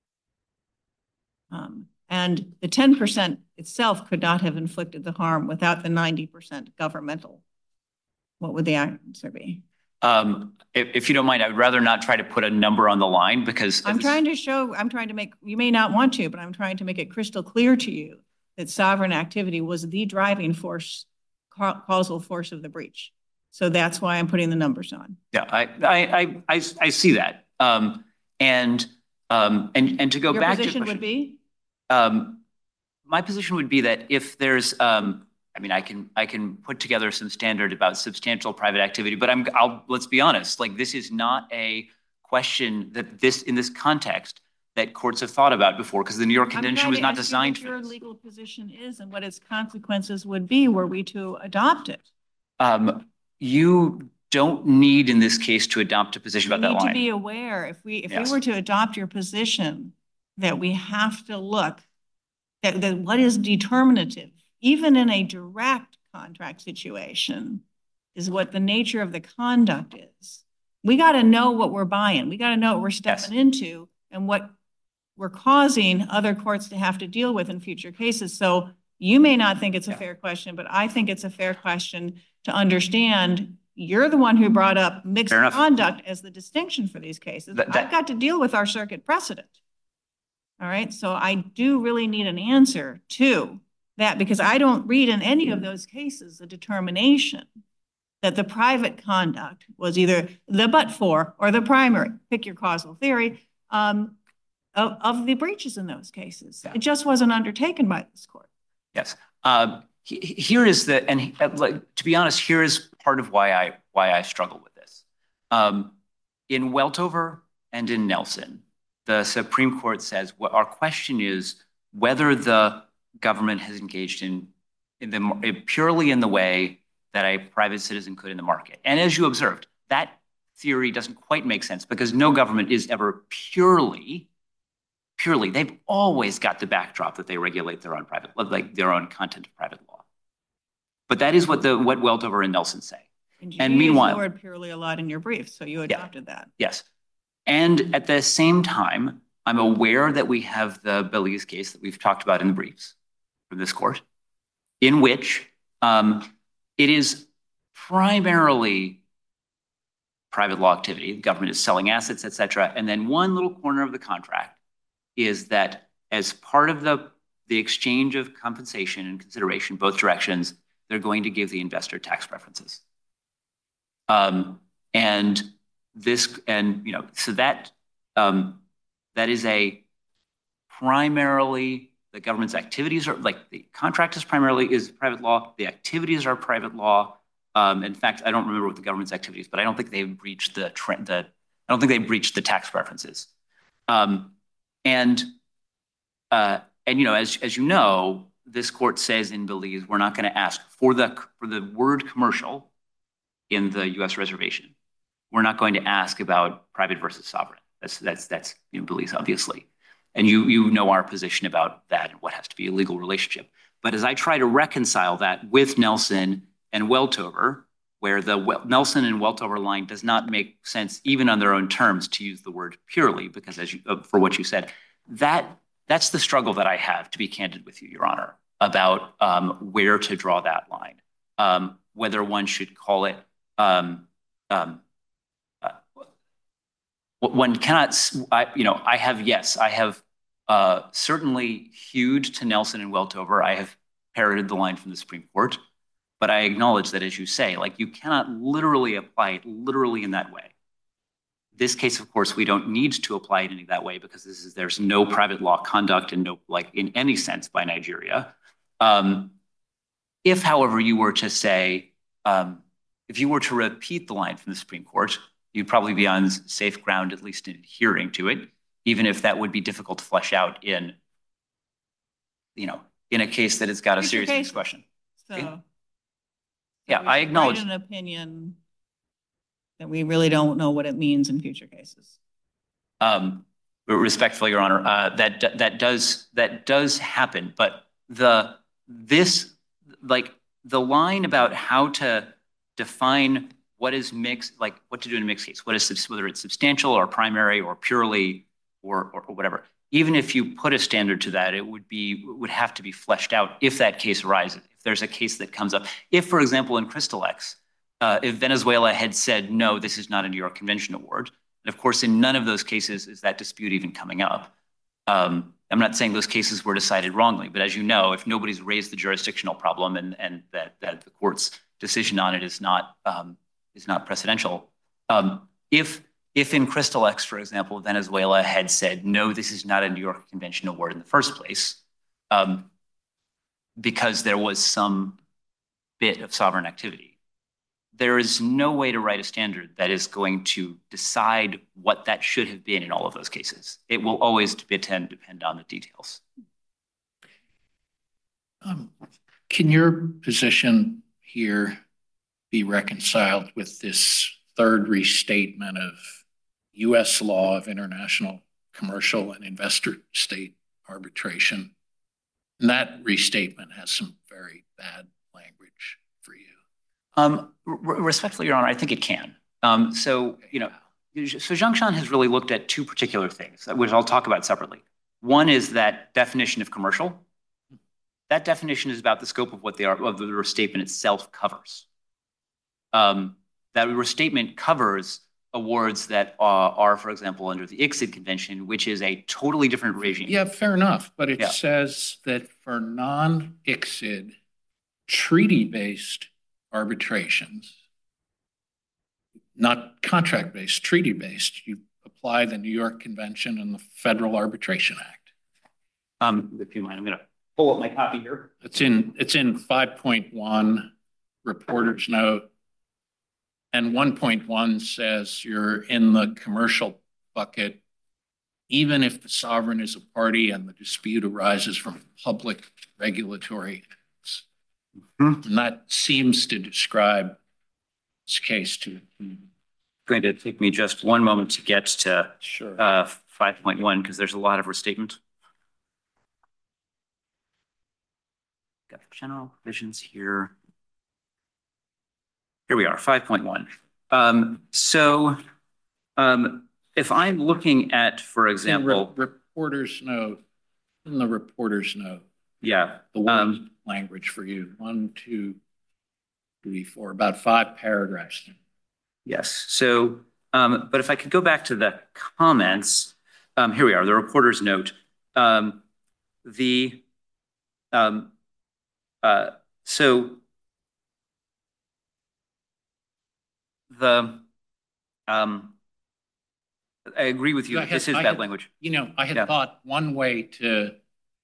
And the 10% itself could not have inflicted the harm without the 90% governmental. What would the answer be? If you don't mind, I'd rather not try to put a number on the line because I'm trying to make, you may not want to, but I'm trying to make it crystal clear to you that sovereign activity was the driving force, causal force of the breach. So that's why I'm putting the numbers on. Yeah, I see that. And to go back to your position would be? My position would be that if there's, I can put together some standard about substantial private activity, but let's be honest, like this is not a question that in this context that courts have thought about before because the New York Convention was not designed for this. What your legal position is and what its consequences would be were we to adopt it. You don't need in this case to adopt a position about that line. You need to be aware if we were to adopt your position that we have to look that what is determinative, even in a direct contract situation, is what the nature of the conduct is. We got to know what we're buying. We got to know what we're stepping into and what we're causing other courts to have to deal with in future cases. So you may not think it's a fair question, but I think it's a fair question to understand. You're the one who brought up mixed conduct as the distinction for these cases. I've got to deal with our circuit precedent. All right, so I do really need an answer to that because I don't read in any of those cases a determination that the private conduct was either the but-for or the primary, pick your causal theory, of the breaches in those cases. Yeah. It just wasn't undertaken by this court. Yes. Here is the, and like, to be honest, here is part of why I struggle with this. In Weltover and in Nelson, the Supreme Court says what our question is whether the government has engaged in purely in the way that a private citizen could in the market. And as you observed, that theory doesn't quite make sense because no government is ever purely, they've always got the backdrop that they regulate their own private, like their own content of private law. But that is what Weltover and Nelson say. And meanwhile, used the word purely a lot in your brief, so you adopted that. Yes. And at the same time, I'm aware that we have the Belize case that we've talked about in the briefs from this court, in which it is primarily private law activity. The government is selling assets, et cetera. And then one little corner of the contract is that as part of the exchange of compensation and consideration, both directions, they're going to give the investor tax preferences. And so that is a primarily the government's activities are like the contract is private law. The activities are private law. In fact, I don't remember what the government's activities, but I don't think they've breached I don't think they've breached the tax preferences. And as you know, this court says in Belize, we're not going to ask for the word commercial in the U.S. reservation. We're not going to ask about private versus sovereign. That's Belize, obviously. And you know our position about that and what has to be a legal relationship. But as I try to reconcile that with Nelson and Weltover, where the Nelson and Weltover line does not make sense even on their own terms to use the word purely, because for what you said, that's the struggle that I have, to be candid with you, Your Honor, about where to draw that line, whether one should call it one cannot, I have certainly hewed to Nelson and Weltover. I have parroted the line from the Supreme Court, but I acknowledge that, as you say, like you cannot literally apply it literally in that way. This case, of course, we don't need to apply it in that way because there's no private law conduct and no, like in any sense by Nigeria. If, however, you were to say, if you were to repeat the line from the Supreme Court, you'd probably be on safe ground, at least in adhering to it, even if that would be difficult to flesh out in a case that has got a serious question. So, yeah, I acknowledge an opinion that we really don't know what it means in future cases. Respectfully, Your Honor, that does happen, but the line about how to define what is mixed, like what to do in a mixed case, whether it's substantial or primary or purely or whatever. Even if you put a standard to that, it would have to be fleshed out if that case arises. If there's a case that comes up, if, for example, in Crystal X, if Venezuela had said, no, this is not a New York Convention award, and of course, in none of those cases is that dispute even coming up. I'm not saying those cases were decided wrongly, but as you know, if nobody's raised the jurisdictional problem and that the court's decision on it is not precedential, if in Crystal X, for example, Venezuela had said, no, this is not a New York Convention award in the first place, because there was some bit of sovereign activity, there is no way to write a standard that is going to decide what that should have been in all of those cases. It will always depend on the details. Can your position here be reconciled with this third restatement of U.S. law of international commercial and investor state arbitration? And that restatement has some very bad language for you. Respectfully, Your Honor, I think it can. So Zhongshan has really looked at two particular things, which I'll talk about separately. One is that definition of commercial. That definition is about the scope of what the restatement itself covers. That restatement covers awards that are, for example, under the ICSID convention, which is a totally different regime. Yeah, fair enough, but it Yeah. says that for non-ICSID treaty-based arbitrations, not contract-based, treaty-based, you apply the New York Convention and the Federal Arbitration Act. If you mind, I'm going to pull up my copy here. It's in 5.1 reporter's note. And 1.1 says you're in the commercial bucket, even if the sovereign is a party and the dispute arises from public regulatory acts. Mhm. And that seems to describe this case to. Going to take me just one moment to get to Sure. 5.1 because there's a lot of restatement. Got general provisions here. Here we are, 5.1. If I'm looking at, for example, Reporter's note, in the reporter's note, yeah, the word language for you, 1, 2, 3, 4, about 5 paragraphs. yes. So, but if I could go back to the comments, here we are, the reporter's note. I agree with you. This is bad language. I had thought one way to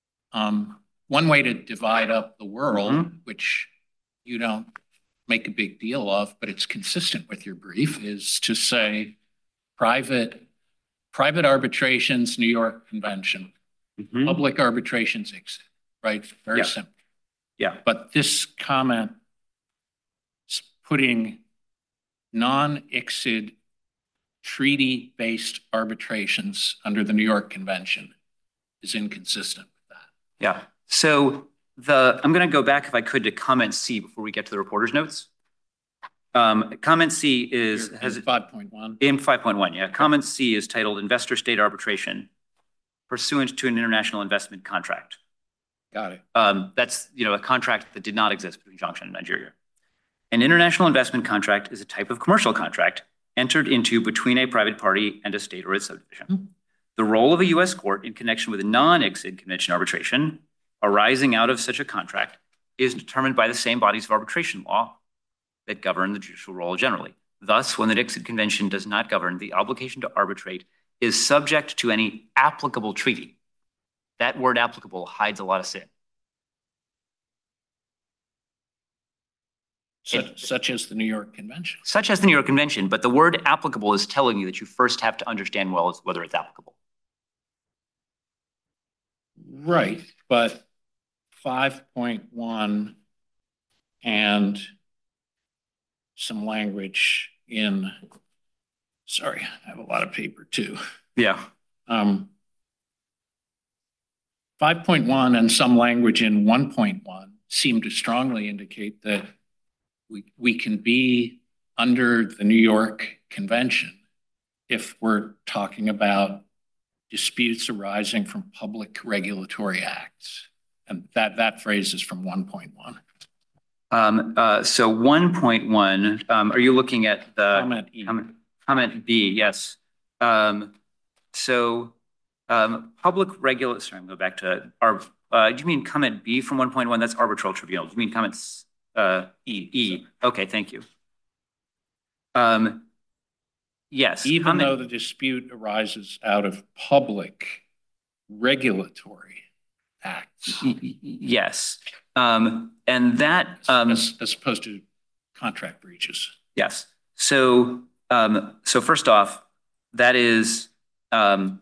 divide up the world, which you don't make a big deal of, but it's consistent with your brief, is to say private arbitrations, New York Convention, public arbitrations, ICSID, right? Very simple. Yeah. But this comment is putting non-ICSID treaty-based arbitrations under the New York Convention is inconsistent with that. Yeah. So I'm going to go back, if I could, to comment C before we get to the reporter's notes. Comment C is in 5.1. In 5.1, yeah. Comment C is titled Investor State Arbitration Pursuant to an International Investment Contract. Got it. That's a contract that did not exist between Zhongshan and Nigeria. An international investment contract is a type of commercial contract entered into between a private party and a state or its subdivision. The role of a U.S. court in connection with a non-ICSID convention arbitration arising out of such a contract is determined by the same bodies of arbitration law that govern the judicial role generally. Thus, when the ICSID convention does not govern, the obligation to arbitrate is subject to any applicable treaty. That word applicable hides a lot of sin. Such as the New York Convention. Such as the New York Convention, but the word applicable is telling you that you first have to understand well whether it's applicable. Right, but 5.1 and some language in, sorry, I have a lot of paper too. Yeah. 5.1 and some language in 1.1 seem to strongly indicate that we can be under the New York Convention if we're talking about disputes arising from public regulatory acts. And that phrase is from 1.1. So 1.1, are you looking at the Comment E. Comment B, yes. Public regulatory, sorry, I'm going back to our, do you mean comment B from 1.1? That's arbitral tribunal. Do you mean comments E? Okay, thank you. Yes. Even though the dispute arises out of public regulatory acts. Yes. And that as opposed to contract breaches. Yes. So first off, that is about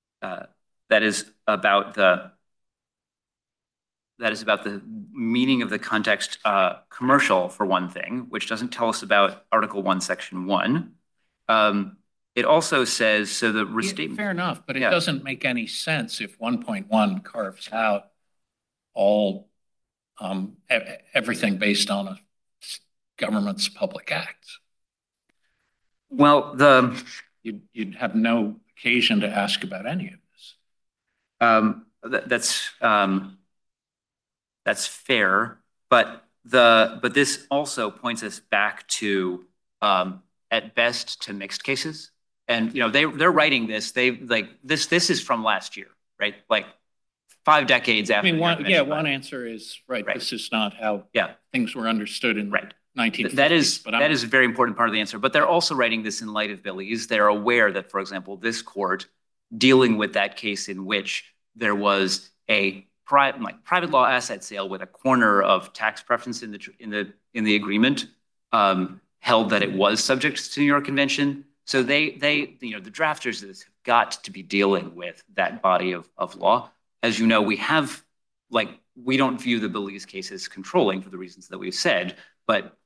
the meaning of the context commercial, for one thing, which doesn't tell us about Article 1, Section 1. It also says, so the restatement. Fair enough, but it doesn't make any sense if 1.1 carves out all everything based on a government's public acts. Well, you'd have no occasion to ask about any of this. That's fair, but this also points us back to at best to mixed cases. And, they're writing this, this is from last year, right? Like 5 decades after. I mean, the one answer is, right, this is not how Yeah. things were understood in the 1950s. That is a very important part of the answer, but they're also writing this in light of Belize. They're aware that, for example, this court dealing with that case in which there was a private law asset sale with a corner of tax preference in the agreement, held that it was subject to New York Convention. So the drafters of this have got to be dealing with that body of law. As you know, we don't view the Belize case as controlling for the reasons that we've said, but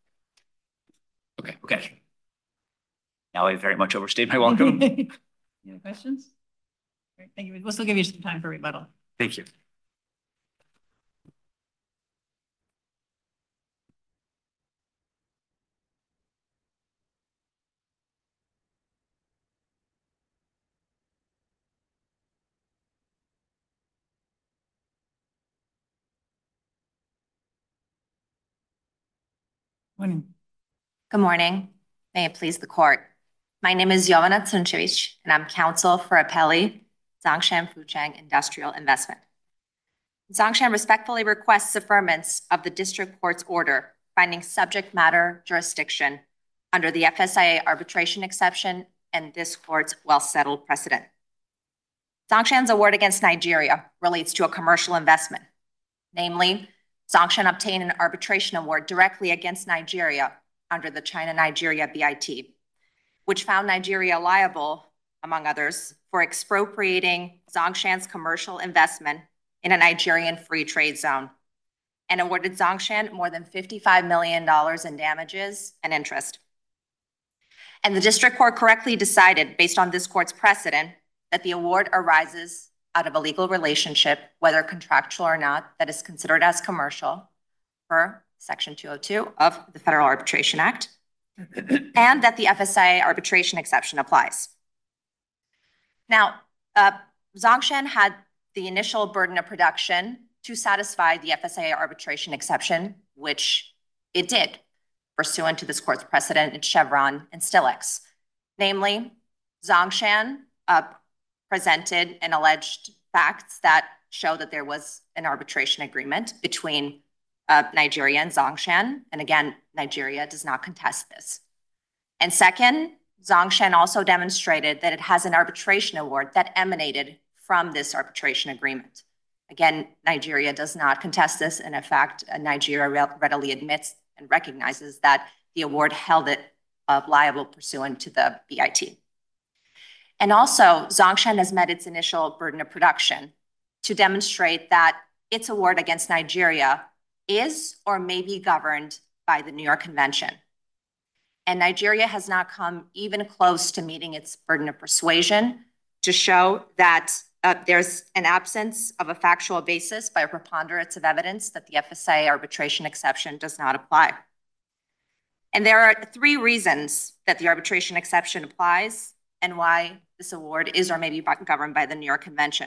okay. Now I very much overstayed my welcome. Any other questions? Great, thank you. We'll still give you some time for rebuttal. Thank you. Morning. Good morning. May it please the court. My name is Jovana Tsuncevic, and I'm counsel for Appellee Zhongshan Fucheng Industrial Investment. Zhongshan respectfully requests affirmance of the district court's order finding subject matter jurisdiction under the FSIA arbitration exception and this court's well-settled precedent. Zhongshan's award against Nigeria relates to a commercial investment. Namely, Zhongshan obtained an arbitration award directly against Nigeria under the China-Nigeria BIT, which found Nigeria liable, among others, for expropriating Zhongshan's commercial investment in a Nigerian free trade zone and awarded Zhongshan more than $55 million in damages and interest. And the district court correctly decided, based on this court's precedent, that the award arises out of a legal relationship, whether contractual or not, that is considered as commercial per Section 202 of the Federal Arbitration Act, and that the FSIA arbitration exception applies. Now, Zhongshan had the initial burden of production to satisfy the FSIA arbitration exception, which it did, pursuant to this court's precedent in Chevron and Stillex. Namely, Zhongshan presented and alleged facts that show that there was an arbitration agreement between Nigeria and Zhongshan. And again, Nigeria does not contest this. And second, Zhongshan also demonstrated that it has an arbitration award that emanated from this arbitration agreement. Again, Nigeria does not contest this. And in fact, Nigeria readily admits and recognizes that the award held it liable pursuant to the BIT. And also, Zhongshan has met its initial burden of production to demonstrate that its award against Nigeria is or may be governed by the New York Convention. And Nigeria has not come even close to meeting its burden of persuasion to show that there's an absence of a factual basis by a preponderance of evidence that the FSIA arbitration exception does not apply. And there are 3 reasons that the arbitration exception applies and why this award is or may be governed by the New York Convention.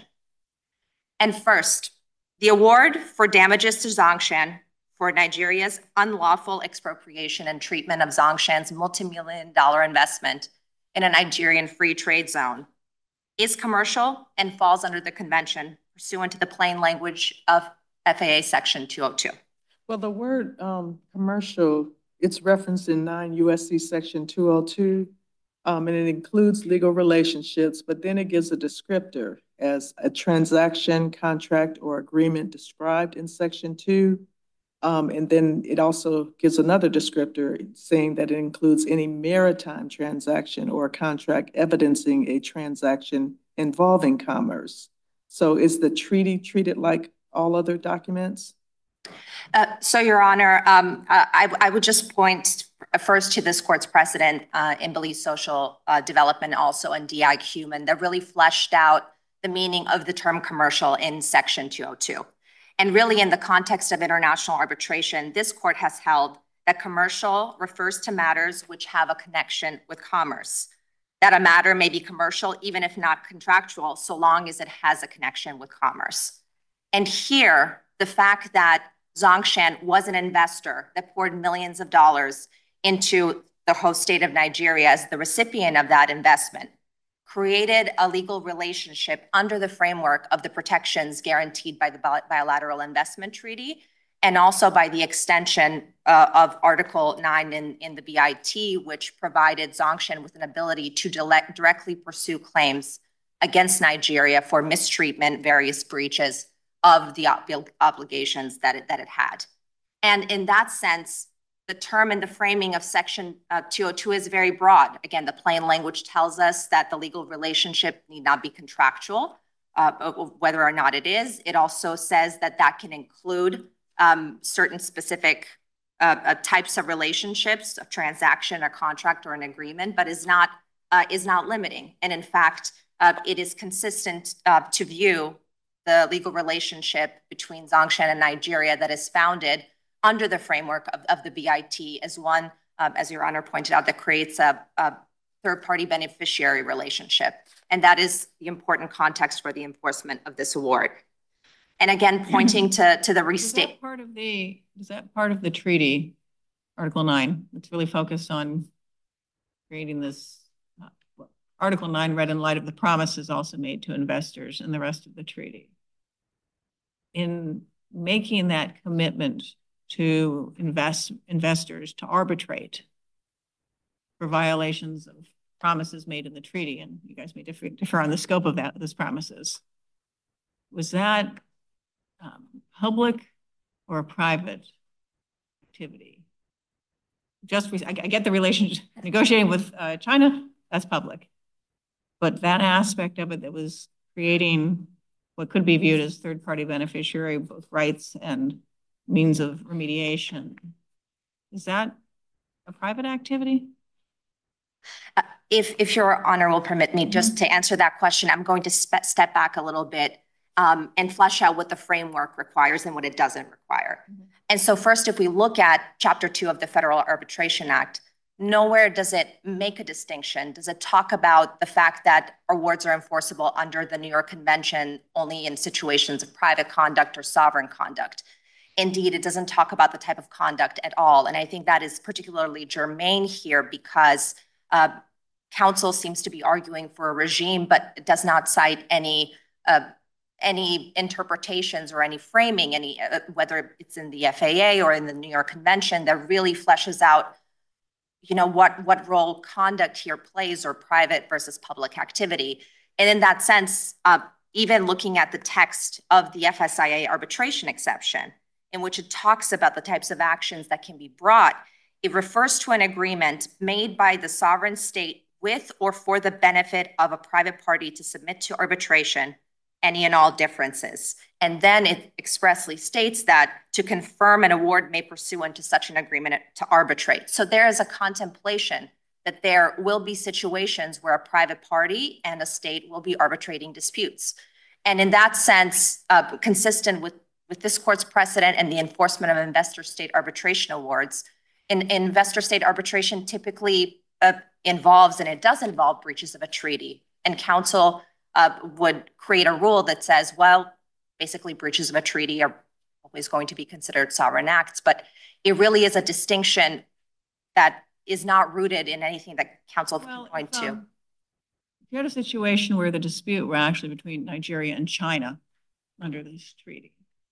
And first, the award for damages to Zhongshan for Nigeria's unlawful expropriation and treatment of Zhongshan's multi-million-dollar investment in a Nigerian free trade zone is commercial and falls under the convention pursuant to the plain language of FAA Section 202. Well, the word commercial, it's referenced in 9 U.S.C. Section 202, and it includes legal relationships, but then it gives a descriptor as a transaction, contract, or agreement described in Section 2. And then it also gives another descriptor saying that it includes any maritime transaction or contract evidencing a transaction involving commerce. So is the treaty treated like all other documents? So, Your Honor, I would just point first to this court's precedent in Belize Social Development, also in DI Human, that really fleshed out the meaning of the term commercial in Section 202. And really, in the context of international arbitration, this court has held that commercial refers to matters which have a connection with commerce, that a matter may be commercial even if not contractual, so long as it has a connection with commerce. And here, the fact that Zhongshan was an investor that poured millions of dollars into the host state of Nigeria, as the recipient of that investment, created a legal relationship under the framework of the protections guaranteed by the Bilateral Investment Treaty, and also by the extension of Article 9 in the BIT, which provided Zhongshan with an ability to directly pursue claims against Nigeria for mistreatment, various breaches of the obligations that it had. And in that sense, the term and the framing of Section 202 is very broad. Again, the plain language tells us that the legal relationship need not be contractual, whether or not it is. It also says that that can include certain specific types of relationships, a transaction, a contract, or an agreement, but is not limiting. And in fact, it is consistent to view the legal relationship between Zhongshan and Nigeria that is founded under the framework of the BIT as one, as Your Honor pointed out, that creates a third-party beneficiary relationship. And that is the important context for the enforcement of this award. And again, pointing to the restate. Is that part of the treaty, Article 9, that's really focused on creating this? Article 9 read in light of the promises also made to investors in the rest of the treaty. In making that commitment to investors to arbitrate for violations of promises made in the treaty, and you guys may differ on the scope of those promises, was that public or a private activity? I get the relationship, negotiating with China, that's public. But that aspect of it that was creating what could be viewed as third-party beneficiary, both rights and means of remediation, is that a private activity? If Your Honor will permit me just to answer that question, I'm going to step back a little bit and flesh out what the framework requires and what it doesn't require. And so first, if we look at Chapter 2 of the Federal Arbitration Act, nowhere does it make a distinction. Does it talk about the fact that awards are enforceable under the New York Convention only in situations of private conduct or sovereign conduct? Indeed, it doesn't talk about the type of conduct at all. And I think that is particularly germane here because counsel seems to be arguing for a regime, but it does not cite any interpretations or any framing, whether it's in the FAA or in the New York Convention, that really fleshes out what role conduct here plays, or private versus public activity. And in that sense, even looking at the text of the FSIA arbitration exception, in which it talks about the types of actions that can be brought, it refers to an agreement made by the sovereign state with or for the benefit of a private party to submit to arbitration any and all differences. And then it expressly states that to confirm an award may pursuant to such an agreement to arbitrate. So there is a contemplation that there will be situations where a private party and a state will be arbitrating disputes. And in that sense, consistent with this court's precedent and the enforcement of investor-state arbitration awards, investor-state arbitration typically involves, and it does involve, breaches of a treaty. And counsel would create a rule that says, well, basically breaches of a treaty are always going to be considered sovereign acts, but it really is a distinction that is not rooted in anything that counsel can point to. If you had a situation where the dispute were actually between Nigeria and China under this treaty,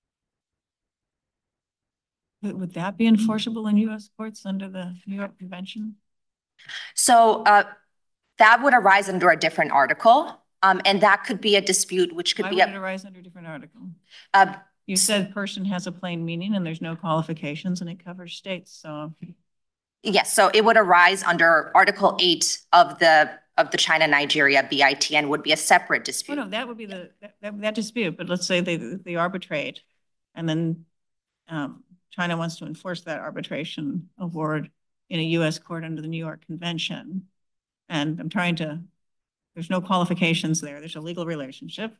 would that be enforceable in U.S. courts under the New York Convention? So that would arise under a different article. And that could be a dispute, which could be— Why would it arise under a different article? You said person has a plain meaning and there's no qualifications and it covers states, so. Yes, so it would arise under Article 8 of the China-Nigeria BIT and would be a separate dispute. Oh, no, that would be that dispute, but let's say they arbitrate and then China wants to enforce that arbitration award in a U.S. court under the New York Convention. And there's no qualifications there. There's a legal relationship.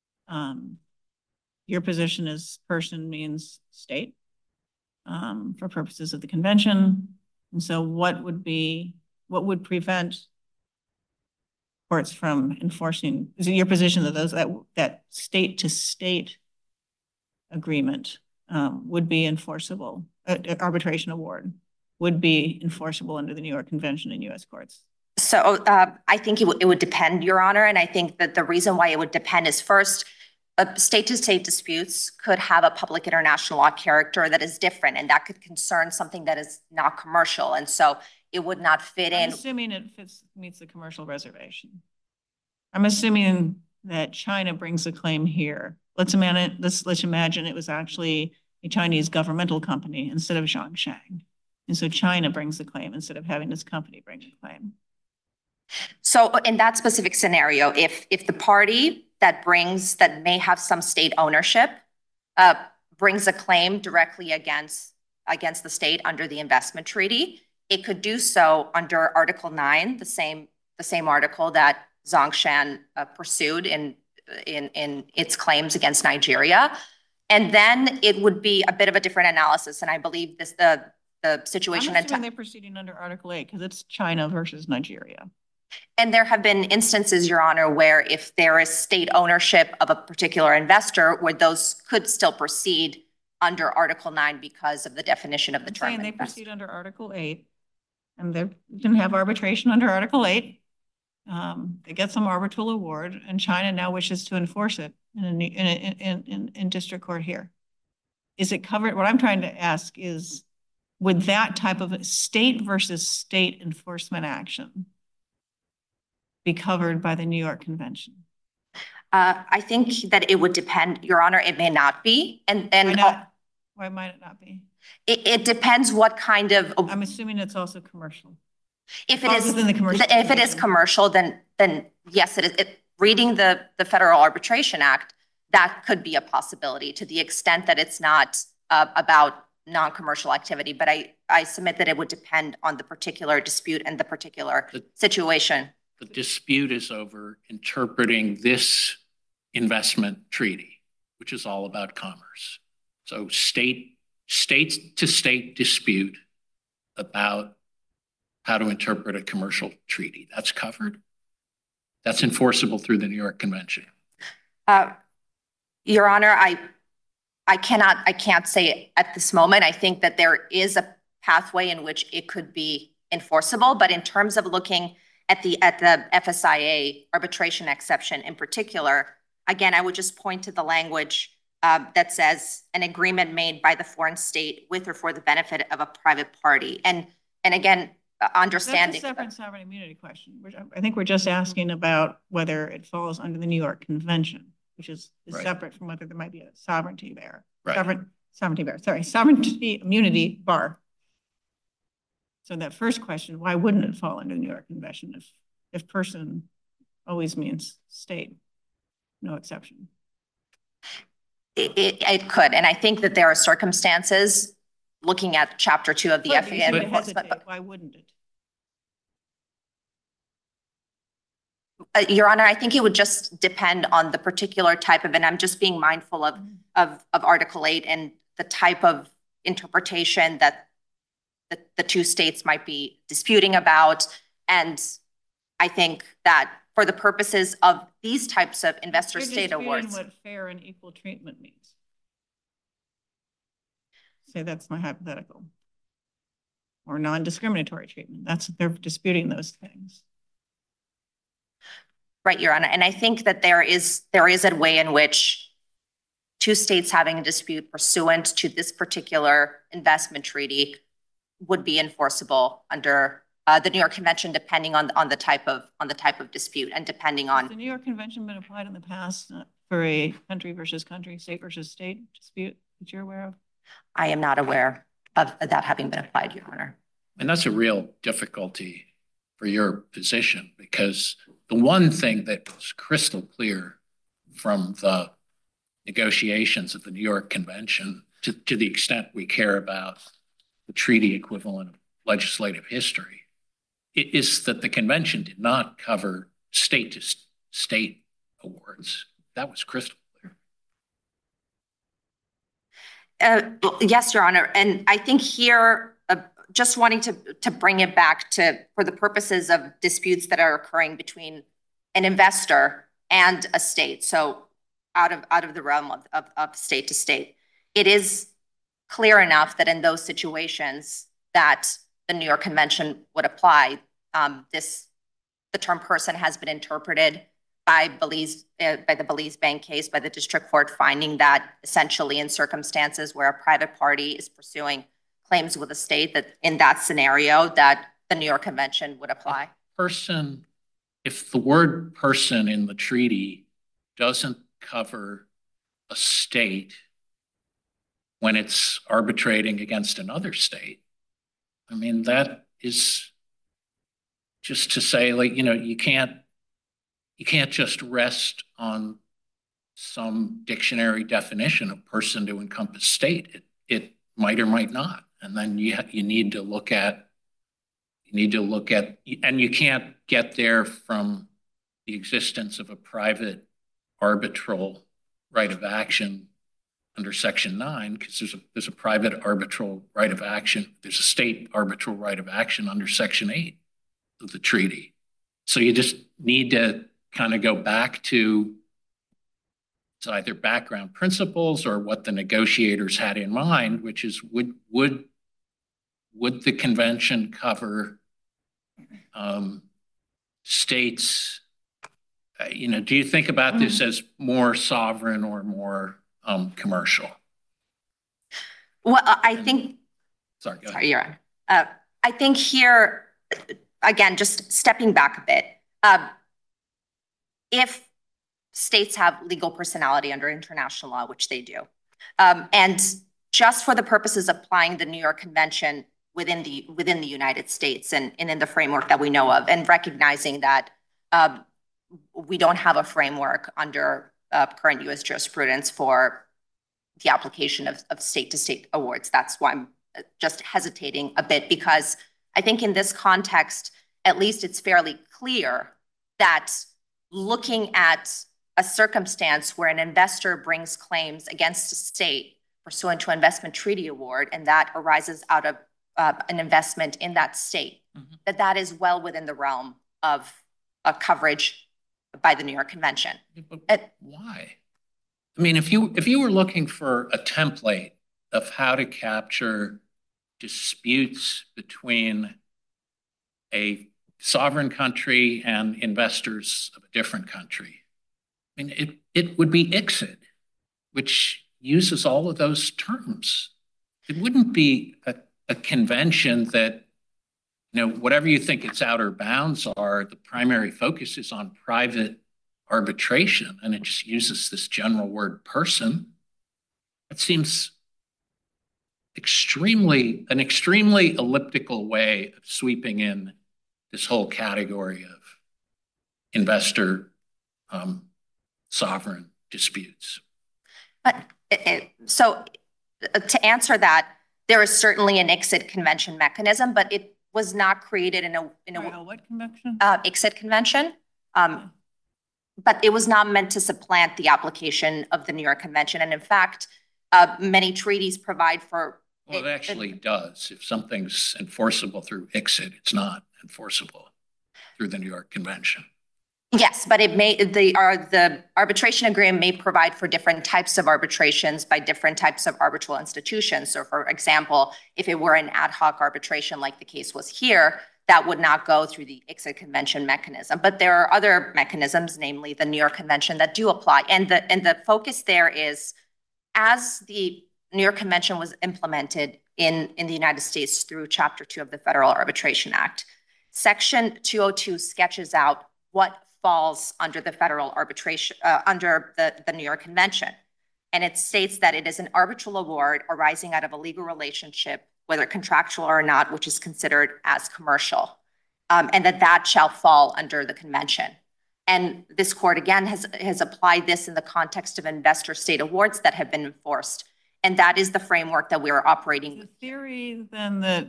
Your position is person means state for purposes of the convention. And so what would prevent courts from enforcing? Is it your position that that state to state agreement would be enforceable, arbitration award? would be enforceable under the New York Convention and U.S. courts? So I think it would depend, Your Honor. And I think that the reason why it would depend is first, state-to-state disputes could have a public international law character that is different, and that could concern something that is not commercial. And so it would not fit in. I'm assuming it meets the commercial reservation. I'm assuming that China brings a claim here. Let's imagine it was actually a Chinese governmental company instead of Zhongshan. And so China brings the claim instead of having this company bring the claim. So in that specific scenario, if the party that may have some state ownership brings a claim directly against the state under the investment treaty, it could do so under Article 9, the same article that Zhongshan pursued in its claims against Nigeria. And then it would be a bit of a different analysis. And I believe the situation. I'm assuming they're proceeding under Article 8 because it's China versus Nigeria. And there have been instances, Your Honor, where if there is state ownership of a particular investor, where those could still proceed under Article 9 because of the definition of the term. They proceed under Article 8, and they can have arbitration under Article 8. They get some arbitral award, and China now wishes to enforce it in district court here. Is it covered? What I'm trying to ask is, would that type of state versus state enforcement action be covered by the New York Convention? I think that it would depend, Your Honor. It may not be. And why might it not be? It depends what kind of. I'm assuming it's also commercial. If it is commercial, then yes, it is. Reading the Federal Arbitration Act, that could be a possibility to the extent that it's not about non-commercial activity. But I submit that it would depend on the particular dispute and the particular situation. The dispute is over interpreting this investment treaty, which is all about commerce. So state to state dispute about how to interpret a commercial treaty. That's covered. That's enforceable through the New York Convention. Your Honor, I can't say at this moment. I think that there is a pathway in which it could be enforceable, but in terms of looking at the FSIA arbitration exception in particular, again, I would just point to the language that says an agreement made by the foreign state with or for the benefit of a private party. And again, understanding. That's a separate sovereign immunity question. I think we're just asking about whether it falls under the New York Convention, which is right. Separate from whether there might be a sovereignty there. Right. Sovereignty immunity bar. So that first question, why wouldn't it fall under the New York Convention if person always means state, no exception? It could. And I think that there are circumstances looking at Chapter 2 of the FAA. Why wouldn't it? Your Honor, I think it would just depend on the particular type of, and I'm just being mindful of Article 8 and the type of interpretation that the two states might be disputing about. And I think that for the purposes of these types of investor state awards. What fair and equal treatment means. Say that's my hypothetical. Or non-discriminatory treatment. They're disputing those things. Right, Your Honor. And I think that there is a way in which two states having a dispute pursuant to this particular investment treaty would be enforceable under the New York Convention, depending on the type of dispute and depending on. Has the New York Convention been applied in the past for a country versus country, state versus state dispute that you're aware of? I am not aware of that having been applied, Your Honor. And that's a real difficulty for your position, because the one thing that was crystal clear from the negotiations of the New York Convention, to the extent we care about the treaty equivalent of legislative history, is that the convention did not cover state to state awards. That was crystal clear. Yes, Your Honor. And I think here, just wanting to bring it back to, for the purposes of disputes that are occurring between an investor and a state, so out of the realm of state to state, it is clear enough that in those situations that the New York Convention would apply. The term person has been interpreted by the Belize Bank case, by the district court, finding that essentially in circumstances where a private party is pursuing claims with a state, that in that scenario that the New York Convention would apply. Person, if the word person in the treaty doesn't cover a state when it's arbitrating against another state, I mean, that is just to say, like, you know, you can't just rest on some dictionary definition of person to encompass state. It might or might not. And then you need to look at, and you can't get there from the existence of a private arbitral right of action under Section 9, because there's a private arbitral right of action. There's a state arbitral right of action under Section 8 of the treaty. So you just need to kind of go back to it's either background principles or what the negotiators had in mind, which is would the convention cover states? You know, do you think about this as more sovereign or more commercial? Well, I think. Sorry, go ahead. Sorry, you're on. I think here, again, just stepping back a bit. If states have legal personality under international law, which they do, and just for the purposes of applying the New York Convention within the United States and in the framework that we know of, and recognizing that we don't have a framework under current U.S. jurisprudence for the application of state-to-state awards. That's why I'm just hesitating a bit, because I think in this context, at least it's fairly clear that looking at a circumstance where an investor brings claims against a state pursuant to an investment treaty award, and that arises out of an investment in that state, that is well within the realm of coverage by the New York Convention. But why? I mean, if you were looking for a template of how to capture disputes between a sovereign country and investors of a different country, I mean, it would be ICSID, which uses all of those terms. It wouldn't be a convention that, you know, whatever you think its outer bounds are, the primary focus is on private arbitration, and it just uses this general word person. It seems an extremely elliptical way of sweeping in this whole category of investor sovereign disputes. So to answer that, there is certainly an ICSID convention mechanism, but it was not created in a what convention? ICSID convention. But it was not meant to supplant the application of the New York Convention. And in fact, many treaties provide for. Well, it actually does. If something's enforceable through ICSID, it's not enforceable through the New York Convention. Yes, but the arbitration agreement may provide for different types of arbitrations by different types of arbitral institutions. So for example, if it were an ad hoc arbitration like the case was here, that would not go through the ICSID convention mechanism. But there are other mechanisms, namely the New York Convention, that do apply. And the focus there is, as the New York Convention was implemented in the United States through Chapter 2 of the Federal Arbitration Act, Section 202 sketches out what falls under the federal arbitration, under the New York Convention. And it states that it is an arbitral award arising out of a legal relationship, whether contractual or not, which is considered as commercial, and that shall fall under the convention. And this court, again, has applied this in the context of investor state awards that have been enforced. And that is the framework that we are operating with. The theory, then, that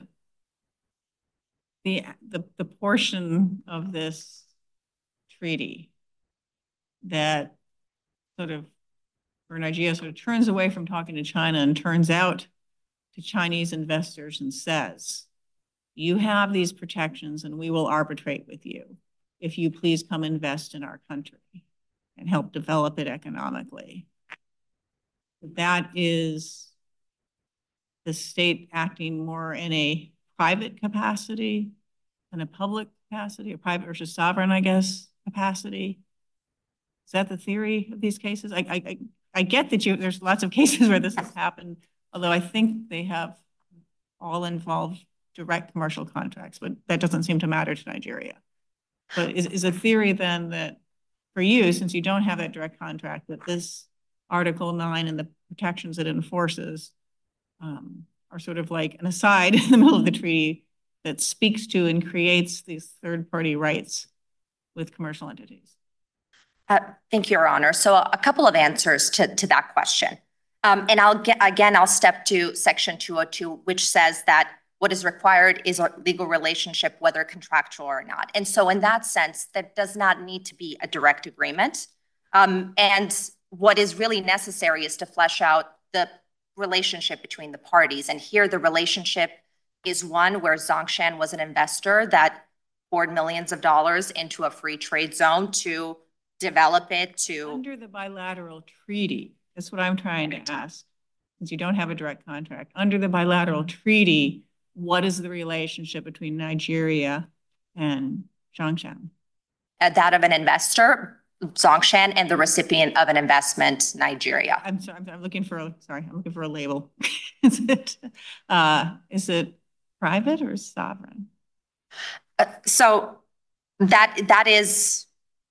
the portion of this treaty that sort of, for Nigeria, sort of turns away from talking to China and turns out to Chinese investors and says, you have these protections and we will arbitrate with you if you please come invest in our country and help develop it economically. That is the state acting more in a private capacity and a public capacity, or private versus sovereign, I guess, capacity. Is that the theory of these cases? I get that there's lots of cases where this has happened, although I think they have all involved direct commercial contracts, but that doesn't seem to matter to Nigeria. But is a theory then that for you, since you don't have that direct contract, that this Article 9 and the protections it enforces are sort of like an aside in the middle of the treaty that speaks to and creates these third-party rights with commercial entities? Thank you, Your Honor. So a couple of answers to that question. And I'll step to Section 202, which says that what is required is a legal relationship, whether contractual or not. And so in that sense, there does not need to be a direct agreement. And what is really necessary is to flesh out the relationship between the parties. And here the relationship is one where Zhongshan was an investor that poured millions of dollars into a free trade zone to develop it to... Under the bilateral treaty, that's what I'm trying to ask, since you don't have a direct contract. Under the bilateral treaty, what is the relationship between Nigeria and Zhongshan? That of an investor, Zhongshan, and the recipient of an investment, Nigeria. I'm sorry, I'm looking for a label. Is it private or sovereign? So that is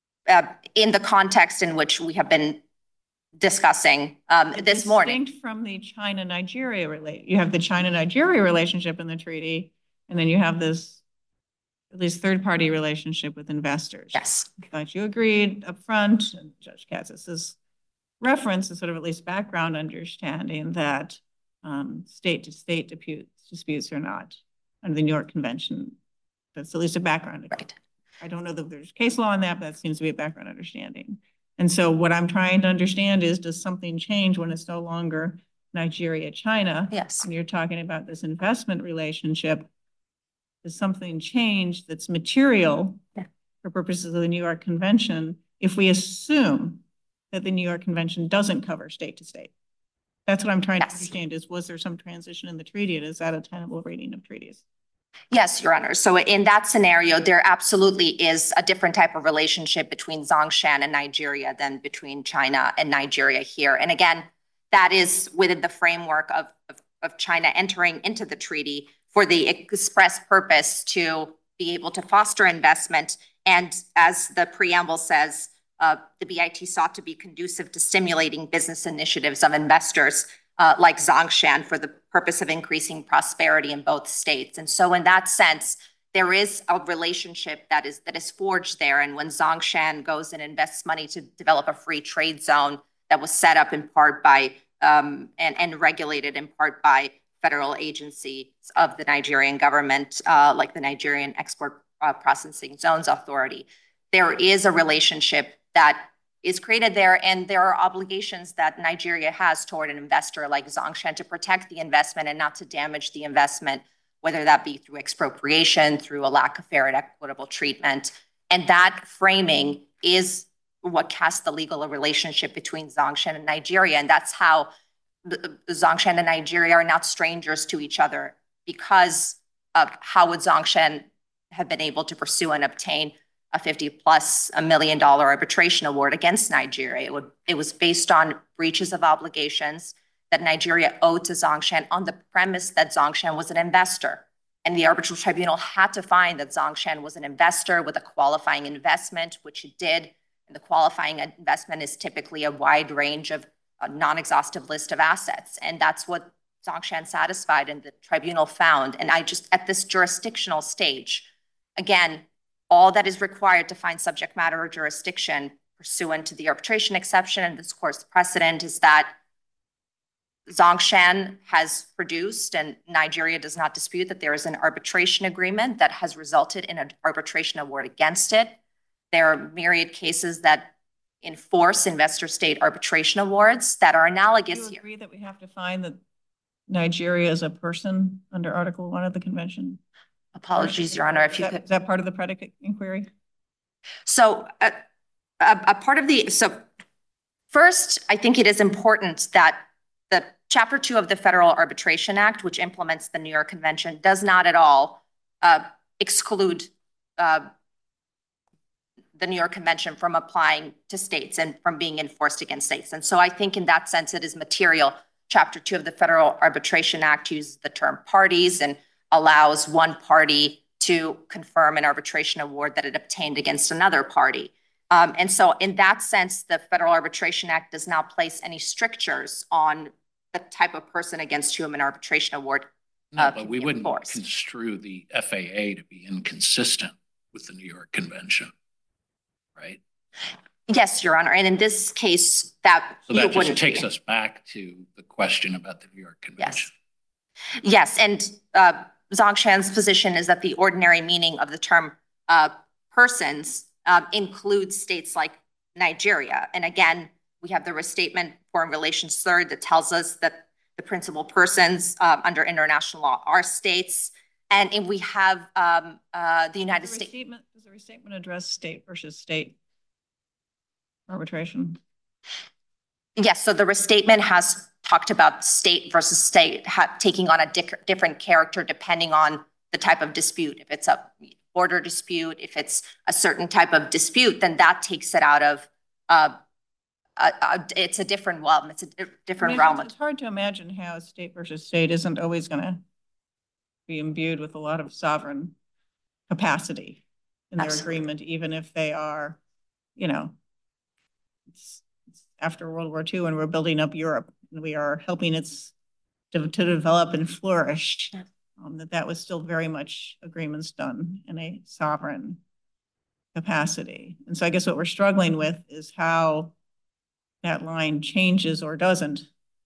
in the context in which we have been discussing this morning. Distinct from the China-Nigeria relationship. You have the China-Nigeria relationship in the treaty, and then you have this at least third-party relationship with investors. Yes. But you agreed up front, and Judge Katz's reference is sort of at least background understanding that state-to-state disputes are not under the New York Convention. That's at least a background. Right. I don't know that there's case law on that, but that seems to be a background understanding. And so what I'm trying to understand is, does something change when it's no longer Nigeria-China? Yes. And you're talking about this investment relationship. Does something change that's material for purposes of the New York Convention if we assume that the New York Convention doesn't cover state to state? That's what I'm trying to understand is, was there some transition in the treaty, and is that a tenable reading of treaties? Yes, Your Honor. So in that scenario, there absolutely is a different type of relationship between Zhongshan and Nigeria than between China and Nigeria here. And again, that is within the framework of China entering into the treaty for the express purpose to be able to foster investment. And as the preamble says, the BIT sought to be conducive to stimulating business initiatives of investors like Zhongshan for the purpose of increasing prosperity in both states. And so in that sense, there is a relationship that is forged there. And when Zhongshan goes and invests money to develop a free trade zone that was set up in part by and regulated in part by federal agencies of the Nigerian government, like the Nigerian Export Processing Zones Authority, there is a relationship that is created there, and there are obligations that Nigeria has toward an investor like Zhongshan to protect the investment and not to damage the investment, whether that be through expropriation, through a lack of fair and equitable treatment. And that framing is what casts the legal relationship between Zhongshan and Nigeria. And that's how the Zhongshan and Nigeria are not strangers to each other, because of how would Zhongshan have been able to pursue and obtain a $50+ million arbitration award against Nigeria. It was based on breaches of obligations that Nigeria owed to Zhongshan on the premise that Zhongshan was an investor. And the arbitral tribunal had to find that Zhongshan was an investor with a qualifying investment, which it did. And the qualifying investment is typically a wide range of a non-exhaustive list of assets. And that's what Zhongshan satisfied and the tribunal found. And at this jurisdictional stage, again, all that is required to find subject matter or jurisdiction pursuant to the arbitration exception and this court's precedent is that Zhongshan has produced, and Nigeria does not dispute, that there is an arbitration agreement that has resulted in an arbitration award against it. There are myriad cases that enforce investor-state arbitration awards that are analogous here. Do you agree that we have to find that Nigeria is a person under Article 1 of the Convention? Apologies, Your Honor, if you could. Is that part of the predicate inquiry? So a part of so first, I think it is important that the Chapter 2 of the Federal Arbitration Act, which implements the New York Convention, does not at all exclude the New York Convention from applying to states and from being enforced against states. And so I think in that sense, it is material. Chapter 2 of the Federal Arbitration Act uses the term parties and allows one party to confirm an arbitration award that it obtained against another party. And so in that sense, the Federal Arbitration Act does not place any strictures on the type of person against whom an arbitration award No, but can we be wouldn't enforced. construe the FAA to be inconsistent with the New York Convention, right? Yes, Your Honor. And in this case, that So that it just wouldn't takes be. us back to the question about the New York Convention. Yes, and Zongshan's position is that the ordinary meaning of the term persons includes states like Nigeria. And again, we have the restatement Foreign Relations Third that tells us that the principal persons under international law are states. And we have the United States. Does the restatement address state versus state arbitration? Yes, so the restatement has talked about state versus state taking on a different character depending on the type of dispute. If it's a border dispute, if it's a certain type of dispute, then that takes it out of, it's a different realm. It's a different realm. It's hard to imagine how state versus state isn't always going to be imbued with a lot of sovereign capacity in their agreement, even if they are, you know, it's after World War II and we're building up Europe and we are helping it to develop and flourish, that was still very much agreements done in a sovereign capacity. And so I guess what we're struggling with is how that line changes or doesn't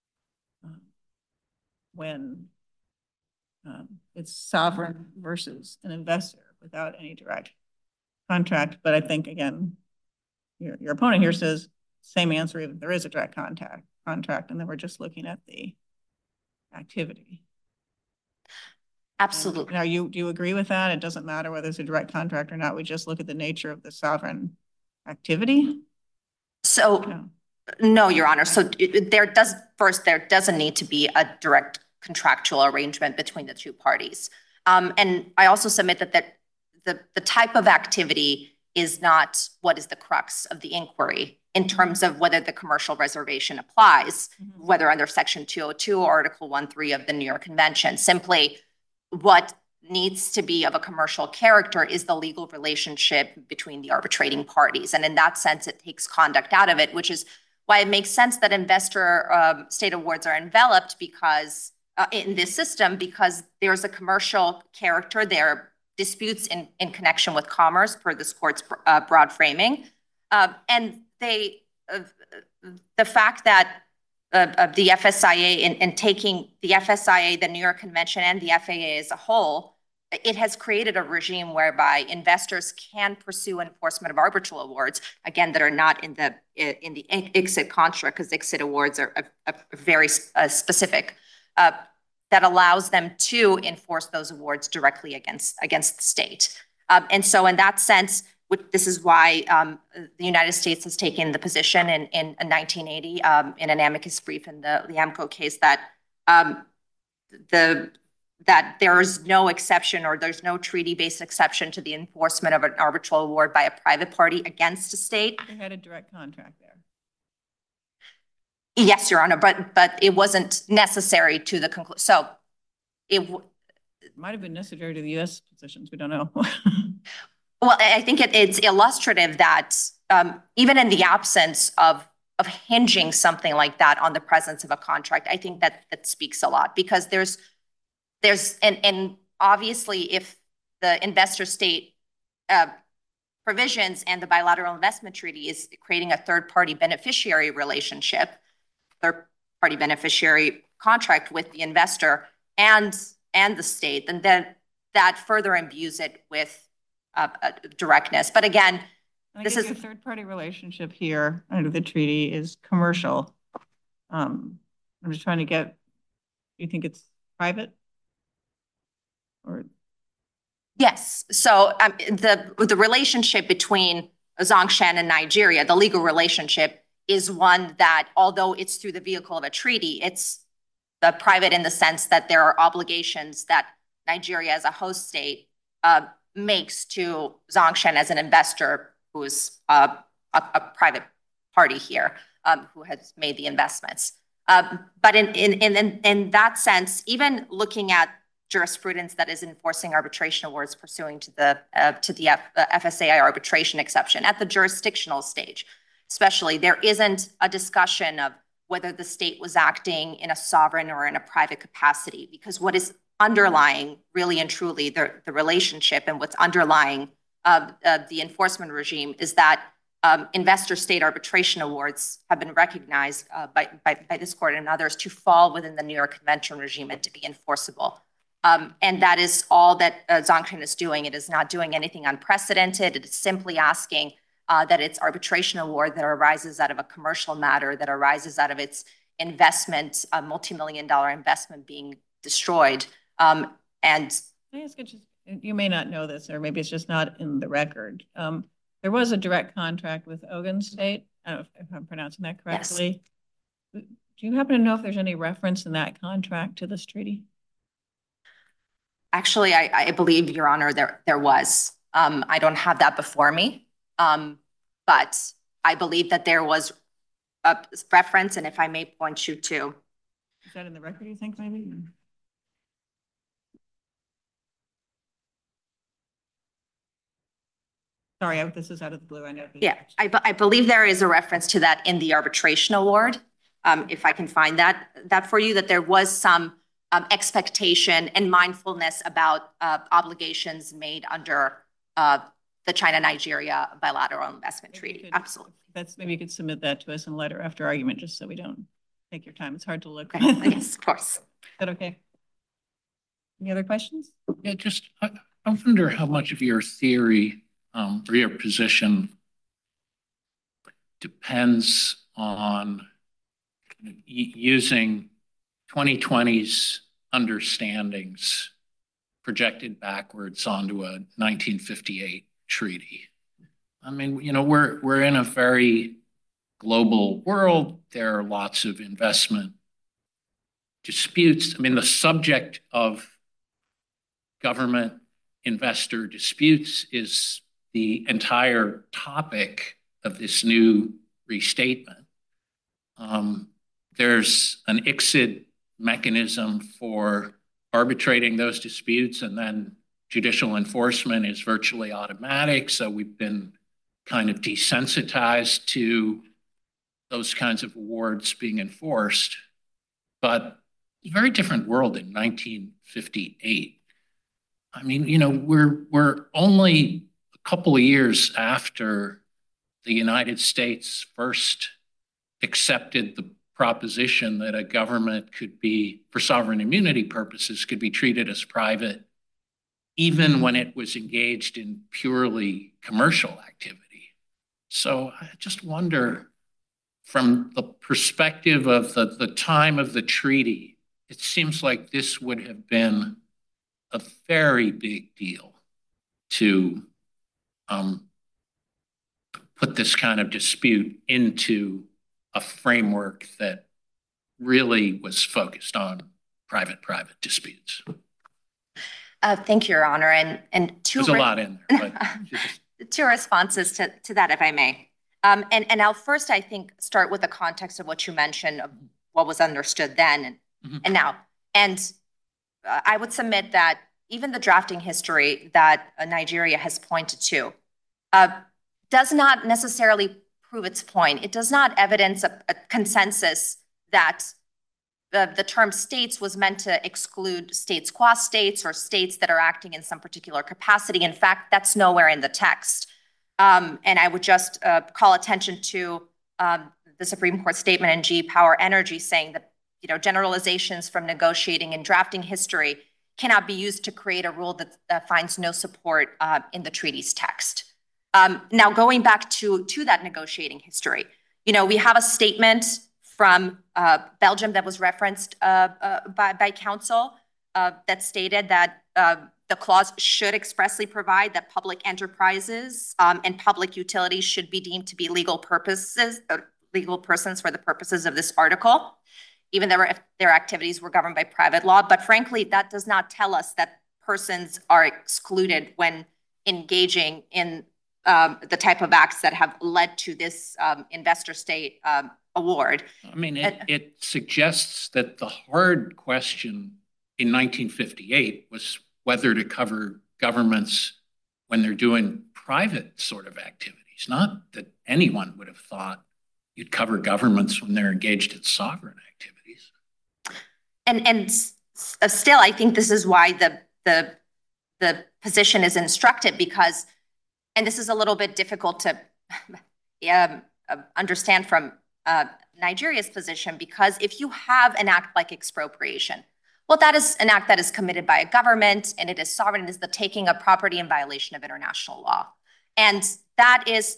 when it's sovereign versus an investor without any direct contract. But I think, again, your opponent here says same answer, even if there is a direct contract, and then we're just looking at the activity. Absolutely. Now, do you agree with that? It doesn't matter whether it's a direct contract or not. We just look at the nature of the sovereign activity. So, no, Your Honor. So there doesn't need to be a direct contractual arrangement between the two parties. And I also submit that the type of activity is not what is the crux of the inquiry in terms of whether the commercial reservation applies, whether under Section 202 or Article 1.3 of the New York Convention. Simply, what needs to be of a commercial character is the legal relationship between the arbitrating parties. And in that sense, it takes conduct out of it, which is why it makes sense that investor state awards are enveloped because in this system, because there's a commercial character. There are disputes in connection with commerce per this court's broad framing. And the fact that the FSIA and taking the FSIA, the New York Convention, and the FAA as a whole, it has created a regime whereby investors can pursue enforcement of arbitral awards, again, that are not in the ICSID construct, because ICSID awards are very specific, that allows them to enforce those awards directly against the state. And so in that sense, this is why the United States has taken the position in 1980 in an amicus brief in the Liamco case that that there is no exception or there's no treaty-based exception to the enforcement of an arbitral award by a private party against a state. They had a direct contract there. Yes, Your Honor, but it wasn't necessary to the conclusion. So it might have been necessary to the U.S. positions. We don't know. Well, I think it's illustrative that even in the absence of hinging something like that on the presence of a contract, I think that speaks a lot because there's and obviously if the investor state provisions and the bilateral investment treaty is creating a third-party beneficiary relationship, third-party beneficiary contract with the investor and the state, and then that further imbues it with directness. But again, this is a third-party relationship here under the treaty is commercial. I'm just trying to get, do you think it's private? Or yes. So the relationship between Zongshan and Nigeria, the legal relationship, is one that, although it's through the vehicle of a treaty, it's private in the sense that there are obligations that Nigeria as a host state makes to Zhongshan as an investor who's a private party here who has made the investments. But in that sense, even looking at jurisprudence that is enforcing arbitration awards pursuing to the FSAI arbitration exception at the jurisdictional stage, especially, there isn't a discussion of whether the state was acting in a sovereign or in a private capacity, because what is underlying really and truly the relationship and what's underlying the enforcement regime is that investor state arbitration awards have been recognized by this court and others to fall within the New York Convention regime and to be enforceable. And that is all that Zhongshan is doing. It is not doing anything unprecedented. It is simply asking that its arbitration award that arises out of a commercial matter, that arises out of its investment, a multi-million-dollar investment being destroyed. And Can I ask you may not know this, or maybe it's just not in the record. There was a direct contract with Ogun State. I don't know if I'm pronouncing that correctly. Yes. Do you happen to know if there's any reference in that contract to this treaty? Actually, I believe, Your Honor, there was. I don't have that before me, but I believe that there was a reference, and if I may point you to. Is that in the record, you think, maybe? Sorry, this is out of the blue. I know. Yeah, I believe there is a reference to that in the arbitration award. If I can find that for you, that there was some expectation and mindfulness about obligations made under the China-Nigeria bilateral investment treaty. Absolutely. Maybe you could submit that to us in a letter after argument, just so we don't take your time. It's hard to look. Yes, of course. Is that okay? Any other questions? Yeah, just I wonder how much of your theory or your position depends on using 2020's understandings projected backwards onto a 1958 treaty. I mean, you know, we're in a very global world. There are lots of investment disputes. I mean, the subject of government investor disputes is the entire topic of this new restatement. There's an ICSID mechanism for arbitrating those disputes, and then judicial enforcement is virtually automatic. So we've been kind of desensitized to those kinds of awards being enforced. But a very different world in 1958. I mean, you know, we're only a couple of years after the United States first accepted the proposition that a government could be, for sovereign immunity purposes, could be treated as private, even when it was engaged in purely commercial activity. So I just wonder, from the perspective of the time of the treaty, it seems like this would have been a very big deal to put this kind of dispute into a framework that really was focused on private disputes. Thank you, Your Honor. And there's a lot in there, but two responses to that, if I may. And I'll first, I think, start with the context of what you mentioned, of what was understood then and now. And I would submit that even the drafting history that Nigeria has pointed to does not necessarily prove its point. It does not evidence a consensus that the term states was meant to exclude states qua states or states that are acting in some particular capacity. In fact, that's nowhere in the text. And I would just call attention to the Supreme Court statement in G Power Energy saying that, you know, generalizations from negotiating and drafting history cannot be used to create a rule that finds no support in the treaty's text. Now, going back to that negotiating history, you know, we have a statement from Belgium that was referenced by counsel that stated that the clause should expressly provide that public enterprises and public utilities should be deemed to be legal persons for the purposes of this article. even though if their activities were governed by private law. But frankly, that does not tell us that persons are excluded when engaging in the type of acts that have led to this investor state award. I mean, it suggests that the hard question in 1958 was whether to cover governments when they're doing private sort of activities, not that anyone would have thought you'd cover governments when they're engaged in sovereign activities. And still, I think this is why the position is instructive, because, and this is a little bit difficult to understand from Nigeria's position, because if you have an act like expropriation, well, that is an act that is committed by a government, and it is sovereign. It is the taking of property in violation of international law. And that is,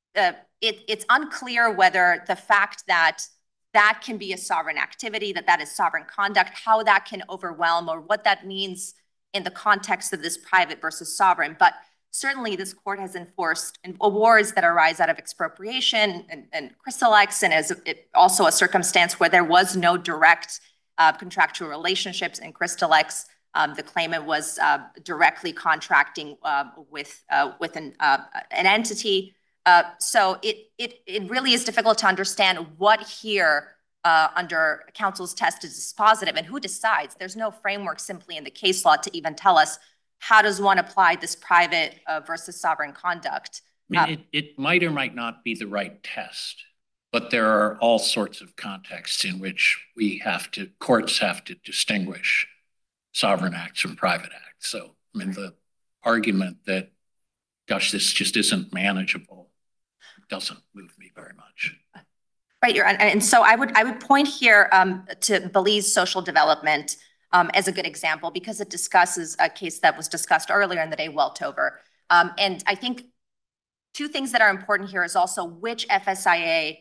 it's unclear whether the fact that that can be a sovereign activity, that is sovereign conduct, how that can overwhelm, or what that means in the context of this private versus sovereign. But certainly this court has enforced awards that arise out of expropriation and Crystal-X, and as also a circumstance where there was no direct contractual relationships in Crystal-X. The claimant was directly contracting with an entity. So it really is difficult to understand what here under counsel's test is dispositive and who decides. There's no framework simply in the case law to even tell us how does one apply this private versus sovereign conduct. I mean, it might or might not be the right test, but there are all sorts of contexts in which courts have to distinguish sovereign acts from private acts. So, I mean, the argument that, gosh, this just isn't manageable doesn't move me very much. Right, and so I would point here to Belize social development as a good example, because it discusses a case that was discussed earlier in the day, Weltover. And I think two things that are important here is also which FSIA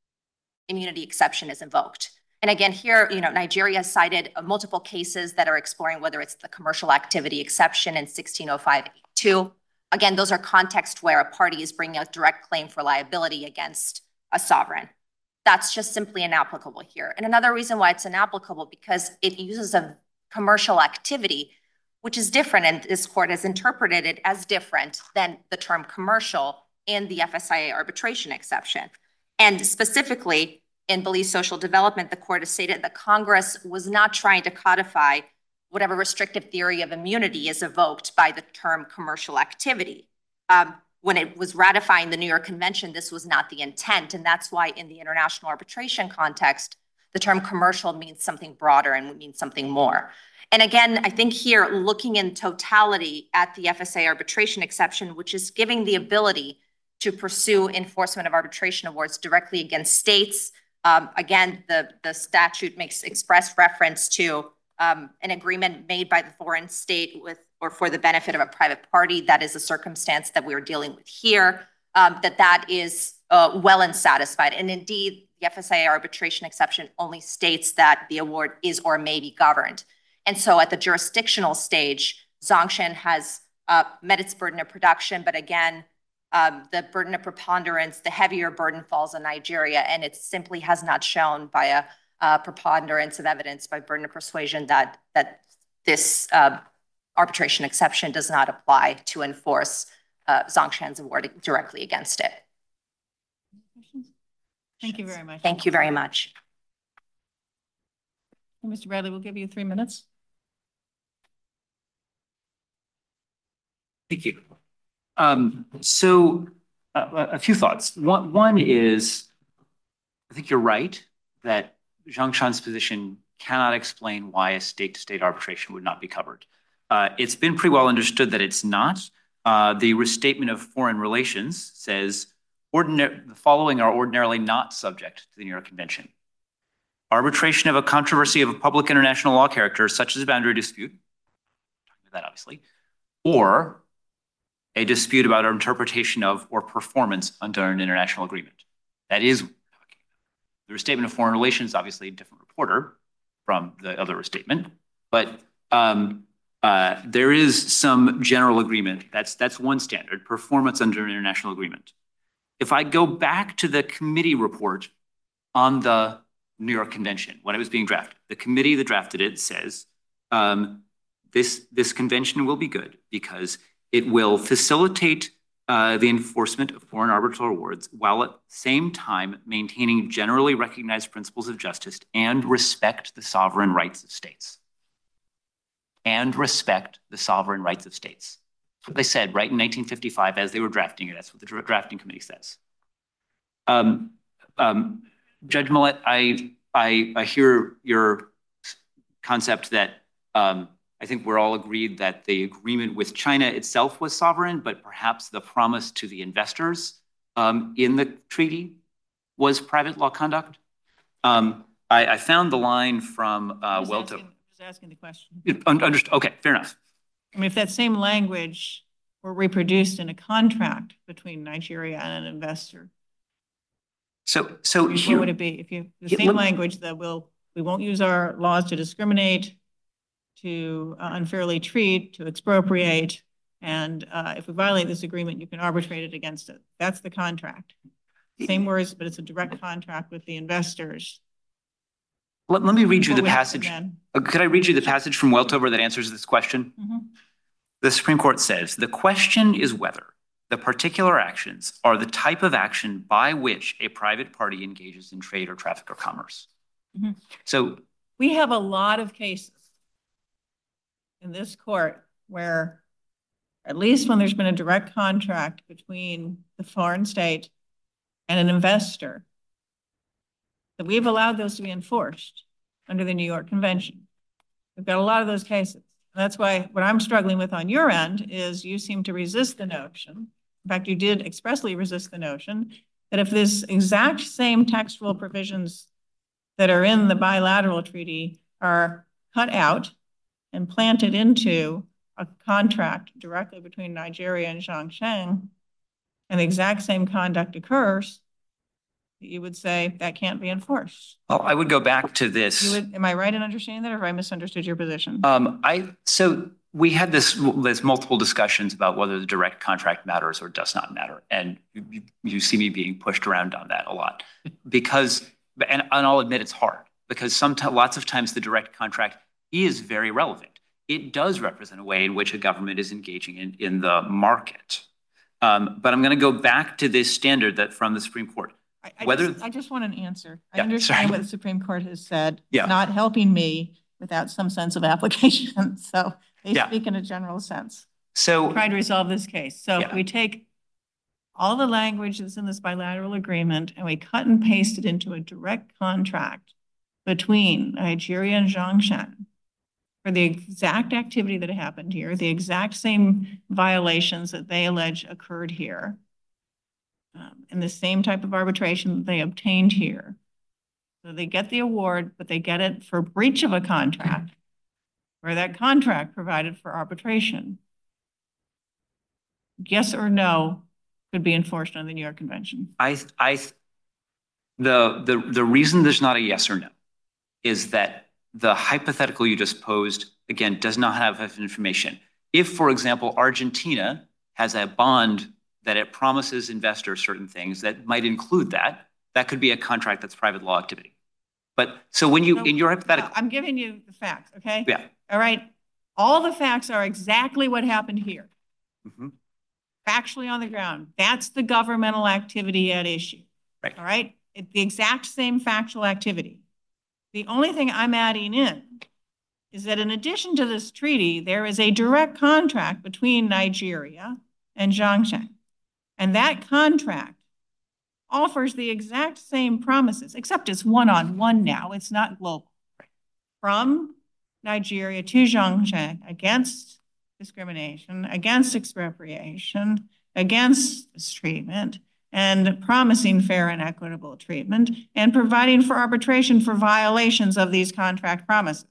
immunity exception is invoked. And again, here, Nigeria cited multiple cases that are exploring whether it's the commercial activity exception in 1605(2). Again, those are contexts where a party is bringing a direct claim for liability against a sovereign. That's just simply inapplicable here. And another reason why it's inapplicable, because it uses a commercial activity, which is different, and this court has interpreted it as different than the term commercial in the FSIA arbitration exception. And specifically, in Belize social development, the court has stated that Congress was not trying to codify whatever restrictive theory of immunity is evoked by the term commercial activity. When it was ratifying the New York Convention, this was not the intent. And that's why in the international arbitration context, the term commercial means something broader and means something more. And again, I think here, looking in totality at the FSA arbitration exception, which is giving the ability to pursue enforcement of arbitration awards directly against states. Again, the statute makes express reference to an agreement made by the foreign state with or for the benefit of a private party. That is a circumstance that we're dealing with here, that is well and satisfied. And indeed, the FSA arbitration exception only states that the award is or may be governed. And so at the jurisdictional stage, Zongshan has met its burden of production, but again, the burden of preponderance, the heavier burden falls on Nigeria, and it simply has not shown by a preponderance of evidence, by burden of persuasion, that this arbitration exception does not apply to enforce Zongshan's award directly against it. Thank you very much. Thank you very much. Mr. Bradley, we'll give you 3 minutes. Thank you. So a few thoughts. One is, I think you're right that Zongshan's position cannot explain why a state-to-state arbitration would not be covered. It's been pretty well understood that it's not. The Restatement of Foreign Relations says the following are ordinarily not subject to the New York Convention. Arbitration of a controversy of a public international law character, such as a boundary dispute, talking about that obviously, or a dispute about our interpretation of or performance under an international agreement. That is the Restatement of Foreign Relations, obviously a different reporter from the other restatement, but there is some general agreement. That's one standard, performance under an international agreement. If I go back to the committee report on the New York Convention when it was being drafted. The committee that drafted it says this convention will be good because it will facilitate the enforcement of foreign arbitral awards while at the same time maintaining generally recognized principles of justice and respect the sovereign rights of states. And respect the sovereign rights of states. That's what they said right in 1955 as they were drafting it. That's what the drafting committee says. Judge Millett, I hear your concept that I think we're all agreed that the agreement with China itself was sovereign, but perhaps the promise to the investors in the treaty was private law conduct. I found the line from Weltover. Just asking the question. Okay, fair enough. I mean, if that same language were reproduced in a contract between Nigeria and an investor, So what would it be? If you the same language that we won't use our laws to discriminate, to unfairly treat, to expropriate, and if we violate this agreement, you can arbitrate it against it. That's the contract. Same words, but it's a direct contract with the investors. Let me read you the passage. Could I read you the passage from Weltover that answers this question? Mm-hmm. The Supreme Court says, the question is whether the particular actions are the type of action by which a private party engages in trade or traffic or commerce. Mm-hmm. So we have a lot of cases in this court where, at least when there's been a direct contract between the foreign state and an investor, that we've allowed those to be enforced under the New York Convention. We've got a lot of those cases. That's why what I'm struggling with on your end is you seem to resist the notion. In fact, you did expressly resist the notion that if this exact same textual provisions that are in the bilateral treaty are cut out and planted into a contract directly between Nigeria and Zhongshan, and the exact same conduct occurs, you would say that can't be enforced. Well, I would go back to this. Am I right in understanding that, or have I misunderstood your position? So we had there's multiple discussions about whether the direct contract matters or does not matter. And you see me being pushed around on that a lot because, and I'll admit it's hard because lots of times the direct contract is very relevant. It does represent a way in which a government is engaging in the market. But I'm going to go back to this standard that from the Supreme Court. I just want an answer. I understand what the Supreme Court has said. Yeah. It's not helping me without some sense of application. So they speak in a general sense. So trying to resolve this case. So if we take all the language that's in this bilateral agreement and we cut and paste it into a direct contract between Nigeria and Zhongshan for the exact activity that happened here, the exact same violations that they allege occurred here, and the same type of arbitration that they obtained here. So they get the award, but they get it for breach of a contract where that contract provided for arbitration. Yes or no could be enforced under the New York Convention. The reason there's not a yes or no is that the hypothetical you just posed, again, does not have enough information. If, for example, Argentina has a bond that it promises investors certain things that might include that could be a contract that's private law activity. But so when you, in your hypothetical. I'm giving you the facts, okay? Yeah. All right. All the facts are exactly what happened here. Mm-hmm. Factually on the ground. That's the governmental activity at issue. Right. All right. It's the exact same factual activity. The only thing I'm adding in is that in addition to this treaty, there is a direct contract between Nigeria and Zhongshan. And that contract offers the exact same promises, except it's one-on-one now. It's not global. From Nigeria to Zhongshan against discrimination, against expropriation, against mistreatment, and promising fair and equitable treatment, and providing for arbitration for violations of these contract promises.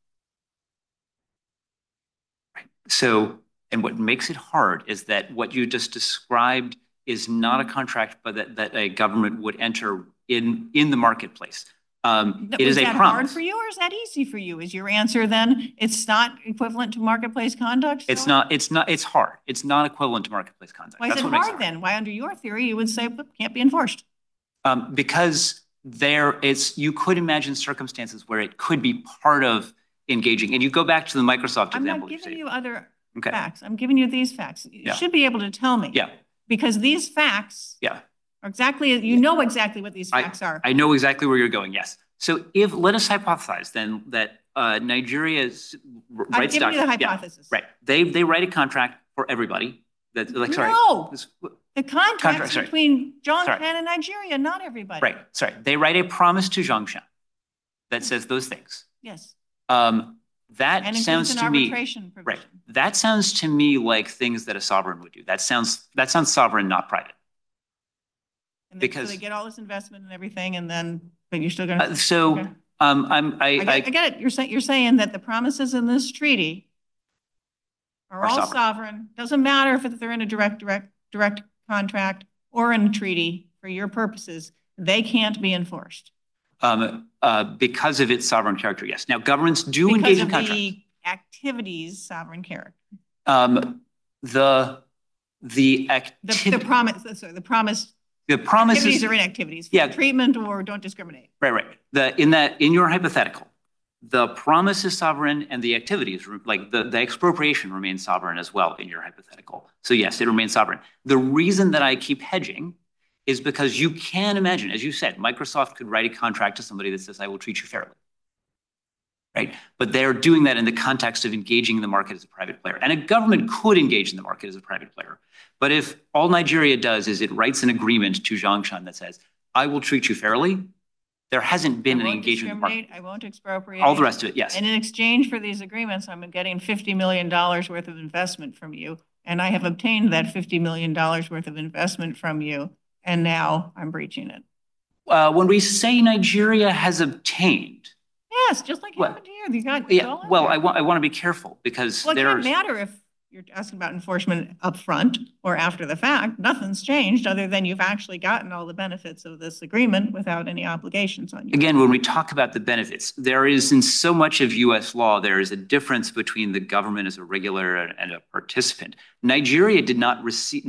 So, and what makes it hard is that what you just described is not a contract, but that a government would enter in the marketplace. It is a promise. Is that hard for you or is that easy for you? Is your answer then it's not equivalent to marketplace conduct? It's not, it's hard. It's not equivalent to marketplace conduct. Why is it hard then? Why under your theory you would say it can't be enforced? Because you could imagine circumstances where it could be part of engaging. And you go back to the Microsoft I'm example. not giving you other Okay. facts. I'm giving you these facts. You Yeah. should be able to tell me. Yeah. Because these facts Yeah. are exactly, you know exactly what these facts are. I know exactly where you're going. Yes. So let us hypothesize then that Nigeria I'm giving you the Yeah, hypothesis. right. They write a contract for everybody. That's like, sorry. No. This- The contract's sorry. between Sorry. Zhongshan and Nigeria, not everybody. Right. Sorry. They write a promise to Zhongshan that says those things. Yes. That And sounds includes an to me, arbitration right. provision. That sounds to me like things that a sovereign would do. That sounds sovereign, not private. And then, so because- they get all this investment and everything, and then, but you're still gonna. So Okay. I get it. You're saying that the promises in this treaty are Are all sovereign. sovereign. Doesn't matter if they're in a direct contract or in a treaty for your purposes, they can't be enforced. because of its sovereign character, yes. Now, governments do Because engage in of contracts. the activities sovereign character. The The activity, promise, sorry, the promise, the promises, activities are inactivities. Yeah. Treatment or don't discriminate. right. In your hypothetical, the promise is sovereign and the activities, like the expropriation remains sovereign as well in your hypothetical. So yes, it remains sovereign. The reason that I keep hedging is because you can imagine, as you said, Microsoft could write a contract to somebody that says, I will treat you fairly. Right? But they're doing that in the context of engaging in the market as a private player. And a government could engage in the market as a private player. But if all Nigeria does is it writes an agreement to Zhongshan that says, I will treat you fairly, there hasn't been an engagement in the market. I won't expropriate. All the rest of it, yes. And in exchange for these agreements, I'm getting $50 million worth of investment from you. And I have obtained that $50 million worth of investment from you. And now I'm breaching it. When we say Nigeria has obtained, Yes, just like Well, happened here. You got, yeah, well, I want to be careful because well, it there's can't matter if you're asking about enforcement up front or after the fact. Nothing's changed other than you've actually gotten all the benefits of this agreement without any obligations on you. again, when we talk about the benefits, there is in so much of US law, there is a difference between the government as a regulator and a participant. Nigeria did not receive,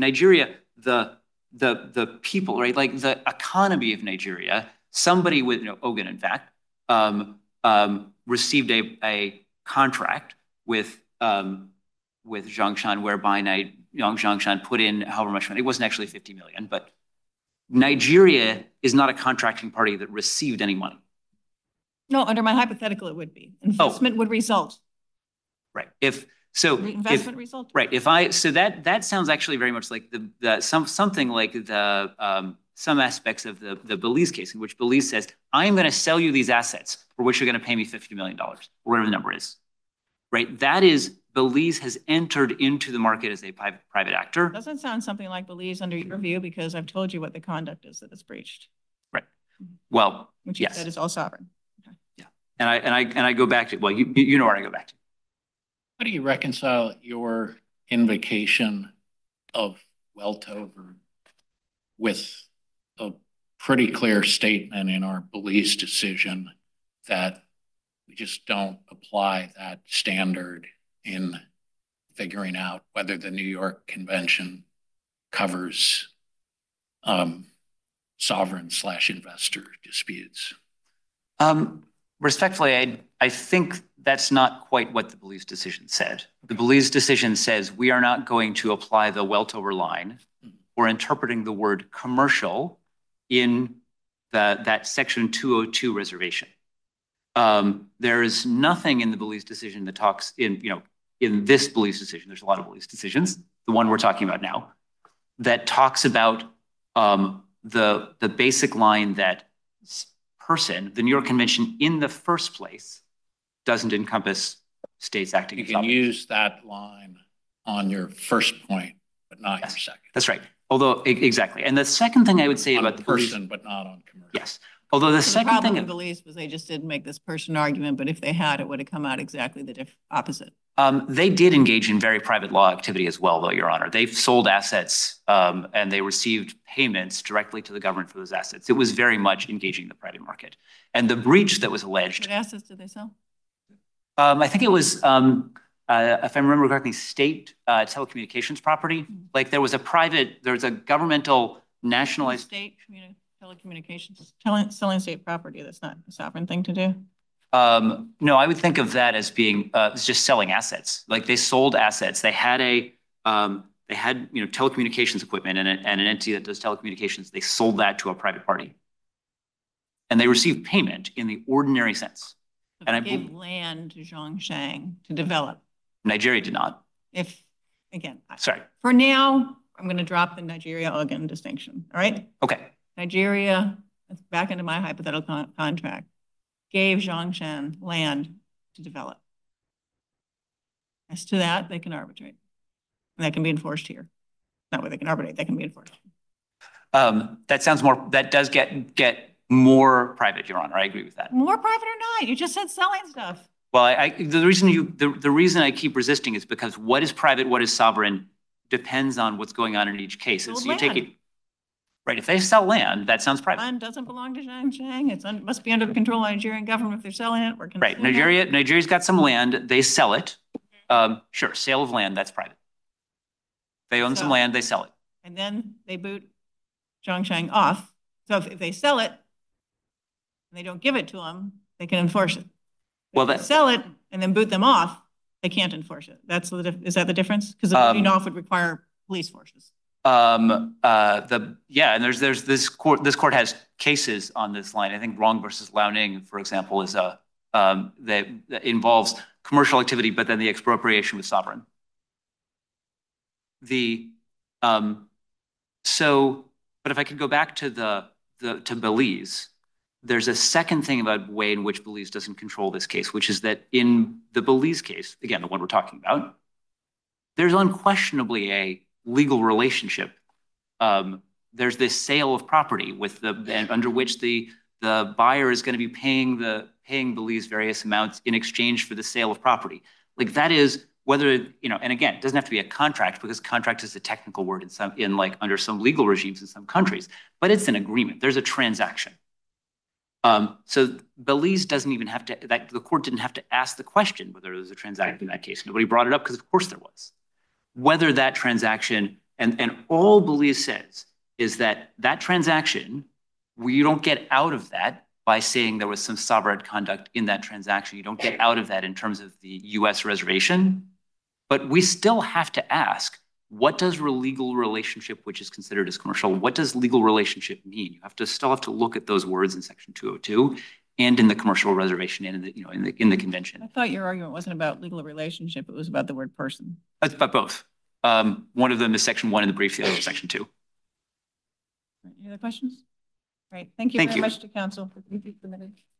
the people, right? Like the economy of Nigeria, somebody with, Ogun, in fact, received a contract with Zhongshan, whereby Zhongshan put in however much money. It wasn't actually 50 million, but Nigeria is not a contracting party that received any money. No, under my hypothetical, it would be. Investment would result. Right. Investment result. Right. So that sounds actually very much like something like some aspects of the Belize case, in which Belize says, I am going to sell you these assets for which you're going to pay me $50 million, or whatever the number is. Right. That is, Belize has entered into the market as a private actor. Doesn't sound something like Belize under your view, because I've told you what the conduct is that is breached. Right. Well, which you yes. said is all sovereign. Okay. Yeah. And I go back to, well, you know where I go back to. How do you reconcile your invocation of Weltover with a pretty clear statement in our Belize decision that we just don't apply that standard in figuring out whether the New York Convention covers sovereign/investor disputes? Respectfully, I think that's not quite what the Belize decision said. The Belize decision says we are not going to apply the Weltover line or interpreting the word commercial in that section 202 reservation. There is nothing in the Belize decision that talks in this Belize decision. There's a lot of Belize decisions, the one we're talking about now, that talks about the basic line that the New York Convention in the first place doesn't encompass states acting. You can use that line on your first point, but not your second. That's right. Although, exactly. And the second thing I would say about the person, but not on commercial. Yes. Although the second problem thing in Belize was they just didn't make this person argument, but if they had, it would have come out exactly the opposite. They did engage in very private law activity as well, though, Your Honor. They've sold assets and they received payments directly to the government for those assets. It was very much engaging the private market. And the breach that was alleged. What assets did they sell? I think it was, if I remember correctly, state telecommunications property. Like there was a governmental nationalized. State Telecommunications, selling state property, that's not a sovereign thing to do. No, I would think of that as being it's just selling assets. Like they sold assets. They had telecommunications equipment and an entity that does telecommunications. They sold that to a private party, and they received payment in the ordinary sense. So they gave land to Zhongshan to develop. Nigeria did not. Sorry. For now, I'm going to drop the Nigeria-Ogun distinction. All right. Okay. Nigeria, back into my hypothetical contract, gave Zhongshan land to develop. As to that, they can arbitrate. And that can be enforced here. Not where they can arbitrate, that can be enforced. That does get more private, Your Honor. I agree with that. More private or not? You just said selling stuff. Well, the reason I keep resisting is because what is private, what is sovereign depends on what's going on in each case. And so you take it, right, if they sell land, that sounds private. Land doesn't belong to Zhongshan. It must be under the control of the Nigerian government if they're selling it. Right, Nigeria's got some land, they sell it. Sure, sale of land, that's private. They own some land, they sell it. And then they boot Zhongshan off. So if they sell it and they don't give it to them, they can enforce it. Well, they sell it and then boot them off, they can't enforce it. Is that the difference? Because the booting off would require police forces. And there's this court has cases on this line. I think Wrong versus Liaoning, for example, is that involves commercial activity, but then the expropriation was sovereign. But if I could go back to to Belize, there's a second thing about the way in which Belize doesn't control this case, which is that in the Belize case, again, the one we're talking about, there's unquestionably a legal relationship. There's this sale of property under which the buyer is going to be paying Belize various amounts in exchange for the sale of property. Like that is whether, and again, it doesn't have to be a contract because contract is a technical word under some legal regimes in some countries, but it's an agreement. There's a transaction. So Belize doesn't even have to, the court didn't have to ask the question whether there was a transaction in that case. Nobody brought it up because of course there was. Whether that transaction, and all Belize says is that transaction, you don't get out of that by saying there was some sovereign conduct in that transaction. You don't get out of that in terms of the US reservation, but we still have to ask, what does legal relationship, which is considered as commercial, what does legal relationship mean? You still have to look at those words in Section 202 and in the commercial reservation and in the convention. I thought your argument wasn't about legal relationship; it was about the word person. It's about both. One of them is Section 1 in the brief, the other is Section 2. Any other questions? All right. Thank you very much to counsel for being submitted.